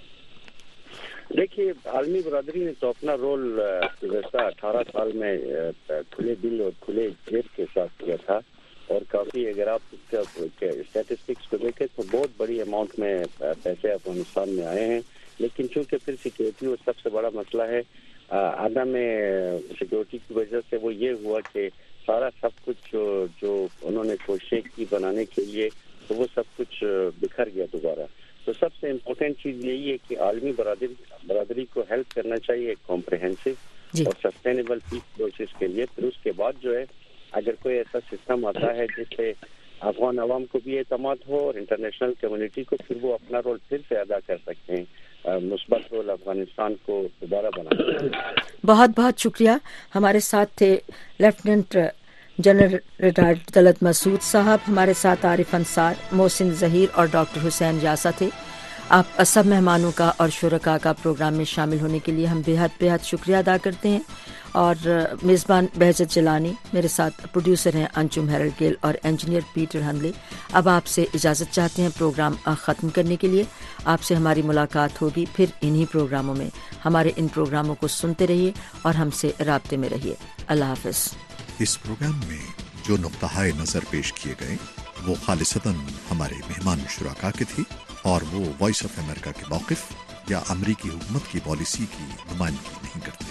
دیکھیے، عالمی برادری نے تو اپنا رول گزشتہ 18 سال میں کھلے دل اور کھلے جیب کے ساتھ کیا تھا، اور کافی اگر آپ اسٹیٹسٹکس کو دیکھیں تو بہت بڑی اماؤنٹ میں پیسے افغانستان میں آئے ہیں، لیکن چونکہ پھر سیکورٹی وہ سب سے بڑا مسئلہ ہے، عدم سیکورٹی کی وجہ سے وہ یہ ہوا کہ سارا سب کچھ جو انہوں نے کوششیں کی بنانے کے لیے تو وہ سب کچھ بکھر گیا دوبارہ۔ تو سب سے امپورٹنٹ چیز یہی ہے کہ عالمی برادری کو ہیلپ کرنا چاہیے ایک کمپریہنسو اور سسٹینیبل پیس پروسیس کے لیے۔ پھر اس کے بعد جو ہے اگر کوئی ایسا سسٹم آتا ہے جس سے افغان عوام کو بھی اعتماد ہو اور انٹرنیشنل کمیونٹی کو، پھر وہ اپنا رول پھر سے ادا کر سکتے ہیں، مثبت رول افغانستان کو دوبارہ بنانا۔ بہت بہت شکریہ۔ ہمارے ساتھ تھے lieutenant general retired Talat Masood sahab, ہمارے ساتھ عارف انصار، محسن ظہیر اور ڈاکٹر حسین جاسا تھے۔ آپ سب مہمانوں کا اور شرکاء کا پروگرام میں شامل ہونے کے لیے ہم بہت شکریہ ادا کرتے ہیں، اور میزبان بہجت جیلانی، میرے ساتھ پروڈیوسر ہیں انجم ہیرلڈ گیل اور انجینئر پیٹر ہنلے۔ اب آپ سے اجازت چاہتے ہیں پروگرام ختم کرنے کے لیے۔ آپ سے ہماری ملاقات ہوگی پھر انہی پروگراموں میں۔ ہمارے ان پروگراموں کو سنتے رہیے اور ہم سے رابطے میں رہیے۔ اللہ حافظ۔ اس پروگرام میں جو نقطۂ نظر پیش کیے گئے وہ خالصتاً ہمارے مہمان شرکاء کے تھے اور وہ وائس آف امریکہ کے موقف یا امریکی حکومت کی پالیسی کی نمائندگی نہیں کرتے۔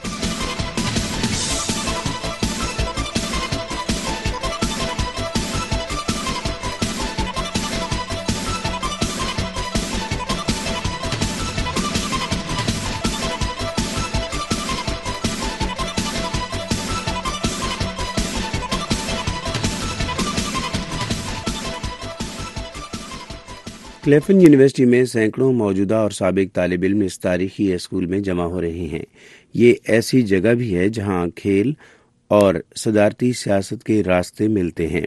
کلیفن یونیورسٹی میں سینکڑوں موجودہ اور سابق طالب علم اس تاریخی اسکول میں جمع ہو رہے ہیں۔ یہ ایسی جگہ بھی ہے جہاں کھیل اور صدارتی سیاست کے راستے ملتے ہیں۔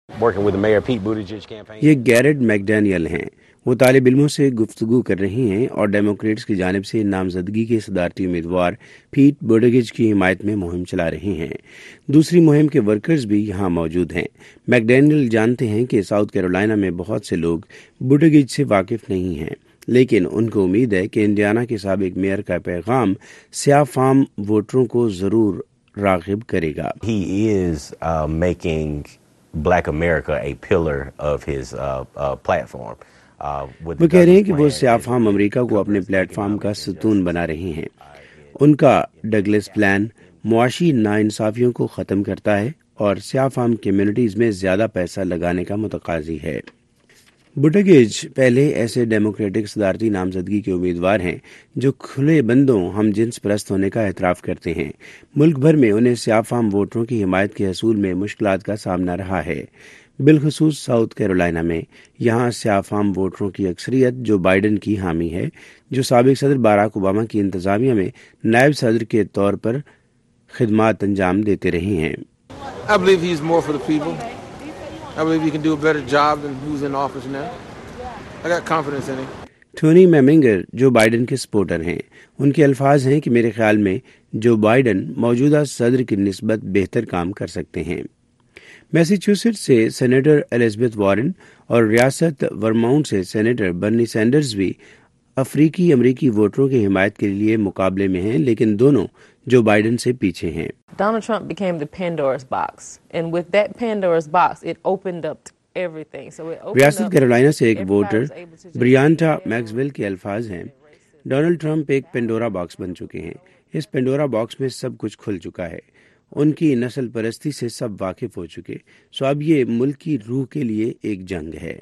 یہ گیرٹ میکڈینیل ہیں۔ وہ طالب علموں سے گفتگو کر رہی ہیں اور ڈیموکریٹس کی جانب سے نامزدگی کے صدارتی امیدوار پیٹ بوٹیجیج کی حمایت میں مہم چلا رہی ہیں۔ دوسری مہم کے ورکرز بھی یہاں موجود ہیں۔ میکڈینیل جانتے ہیں کہ ساؤتھ کیرولائنا میں بہت سے لوگ بوٹیجیج سے واقف نہیں ہیں، لیکن ان کو امید ہے کہ انڈیانا کے سابق میئر کا پیغام سیاہ فام ووٹروں کو ضرور راغب کرے گا۔ He is making Black America a pillar of his platform. وہ کہہ رہے ہیں کہ وہ سیاہ فام امریکہ کو اپنے پلیٹ فارم کا ستون بنا رہے ہیں۔ ان کا ڈگلس پلان معاشی ناانصافیوں کو ختم کرتا ہے اور سیاہ فام کمیونٹیز میں زیادہ پیسہ لگانے کا متقاضی ہے۔ بوٹیجیج پہلے ایسے ڈیموکریٹک صدارتی نامزدگی کے امیدوار ہیں جو کھلے بندوں ہم جنس پرست ہونے کا اعتراف کرتے ہیں۔ ملک بھر میں انہیں سیاہ فام ووٹروں کی حمایت کے حصول میں مشکلات کا سامنا رہا ہے، بالخصوص ساؤتھ کیرولائنا میں۔ یہاں سیاہ فام ووٹروں کی اکثریت جو بائیڈن کی حامی ہے، جو سابق صدر باراک اوباما کی انتظامیہ میں نائب صدر کے طور پر خدمات انجام دیتے رہے ہیں۔ I believe he's more for the people. I believe he can do a better job than who's in office now. I got confidence in him. Tony Memminger Joe Biden کے سپورٹر ہیں، ان کے الفاظ ہیں کہ میرے خیال میں جو بائیڈن موجودہ صدر کی نسبت بہتر کام کر سکتے ہیں۔ میساچیوسیٹس سے سینیٹر الزبتھ وارن اور ریاست ورماؤنٹ سے سینیٹر برنی سینڈرز بھی افریقی امریکی ووٹروں کی حمایت کے لیے مقابلے میں ہیں، لیکن دونوں جو بائیڈن سے پیچھے ہیں۔ Donald Trump became the Pandora's box, and with that Pandora's box, it opened up everything. So it opened ریاست up. کیرولائنا سے ایک ووٹر بریانٹا میکسویل کے الفاظ ہیں، ڈونلڈ ٹرمپ ایک پینڈورا باکس بن چکے ہیں۔ اس پینڈورا باکس میں سب کچھ کھل چکا ہے، ان کی نسل پرستی سے سب واقف ہو چکے، سو اب یہ ملک کی روح کے لیے ایک جنگ ہے۔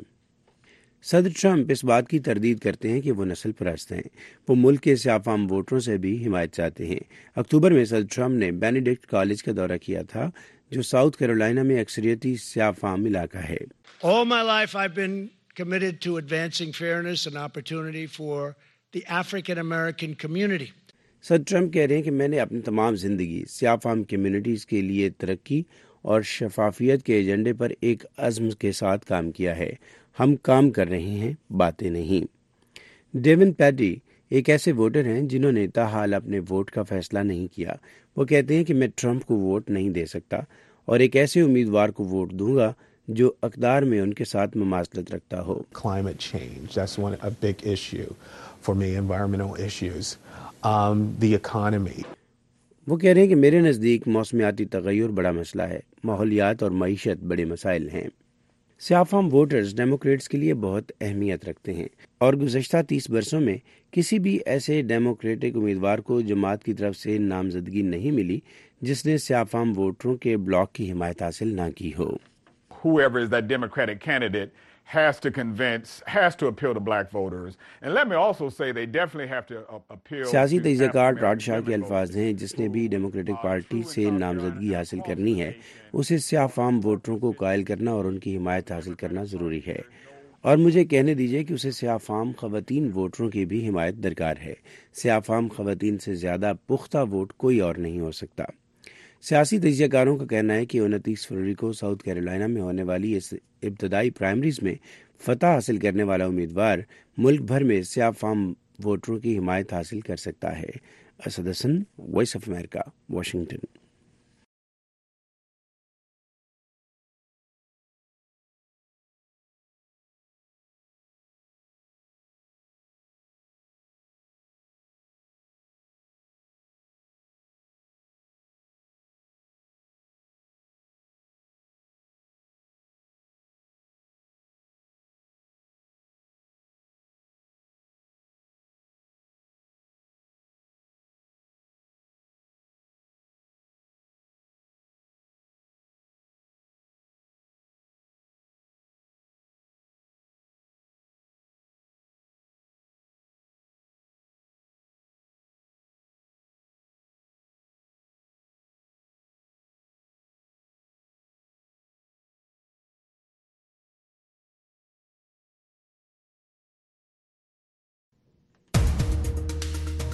صدر ٹرمپ اس بات کی تردید کرتے ہیں کہ وہ نسل پرست ہیں، وہ ملک کے سیاہ فام ووٹروں سے بھی حمایت چاہتے ہیں۔ اکتوبر میں صدر ٹرمپ نے بینیڈکٹ کالج کا دورہ کیا تھا، جو ساؤتھ کیرولائنا میں اکثریتی سیاہ فام علاقہ ہے۔ All my life I've been committed to advancing fairness and opportunity for the African American community. صدر ٹرمپ کہہ رہے ہیں کہ میں نے اپنی تمام زندگی سیاہ فام کمیونٹیز کے لیے ترقی اور شفافیت کے ایجنڈے پر ایک عزم کے ساتھ کام کیا ہے۔ ہم کام کر رہے ہیں، باتیں نہیں۔ ڈیون پیٹی ایک ایسے ووٹر ہیں جنہوں نے تاحال اپنے ووٹ کا فیصلہ نہیں کیا۔ وہ کہتے ہیں کہ میں ٹرمپ کو ووٹ نہیں دے سکتا اور ایک ایسے امیدوار کو ووٹ دوں گا جو اقدار میں ان کے ساتھ مماثلت رکھتا ہو۔ Climate change, that's a big issue for me, environmental issues. The economy. وہ کہہ رہے ہیں کہ میرے نزدیک موسمیاتی تغیر بڑا مسئلہ ہے، ماحولیات اور معیشت بڑے مسائل ہیں۔ سیاہ فام ووٹرز ڈیموکریٹس کے لیے بہت اہمیت رکھتے ہیں اور گزشتہ 30 برسوں میں کسی بھی ایسے ڈیموکریٹک امیدوار کو جماعت کی طرف سے نامزدگی نہیں ملی جس نے سیاہ فام ووٹروں کے بلاک کی حمایت حاصل نہ کی ہو۔ Whoever is that Democratic candidate has to convince, has to appeal to black voters. And let me also say they definitely have to appeal. سیاسی تجزیہ کار ٹاڈ شاہ کے الفاظ ہیں، جس نے بھی ڈیموکریٹک پارٹی سے نامزدگی حاصل کرنی ہے اسے سیاہ فام ووٹروں کو قائل کرنا اور ان کی حمایت حاصل کرنا ضروری ہے، اور مجھے کہنے دیجیے کہ اسے سیاہ فام خواتین ووٹروں کی بھی حمایت درکار ہے۔ سیاہ فام خواتین سے زیادہ پختہ ووٹ کوئی اور نہیں ہو سکتا۔ سیاسی تجزیہ کاروں کا کہنا ہے کہ 29 فروری کو ساؤتھ کیرولائنا میں ہونے والی اس ابتدائی پرائمریز میں فتح حاصل کرنے والا امیدوار ملک بھر میں سیاہ فام ووٹروں کی حمایت حاصل کر سکتا ہے۔ Asad Hasan, voice of America, Washington.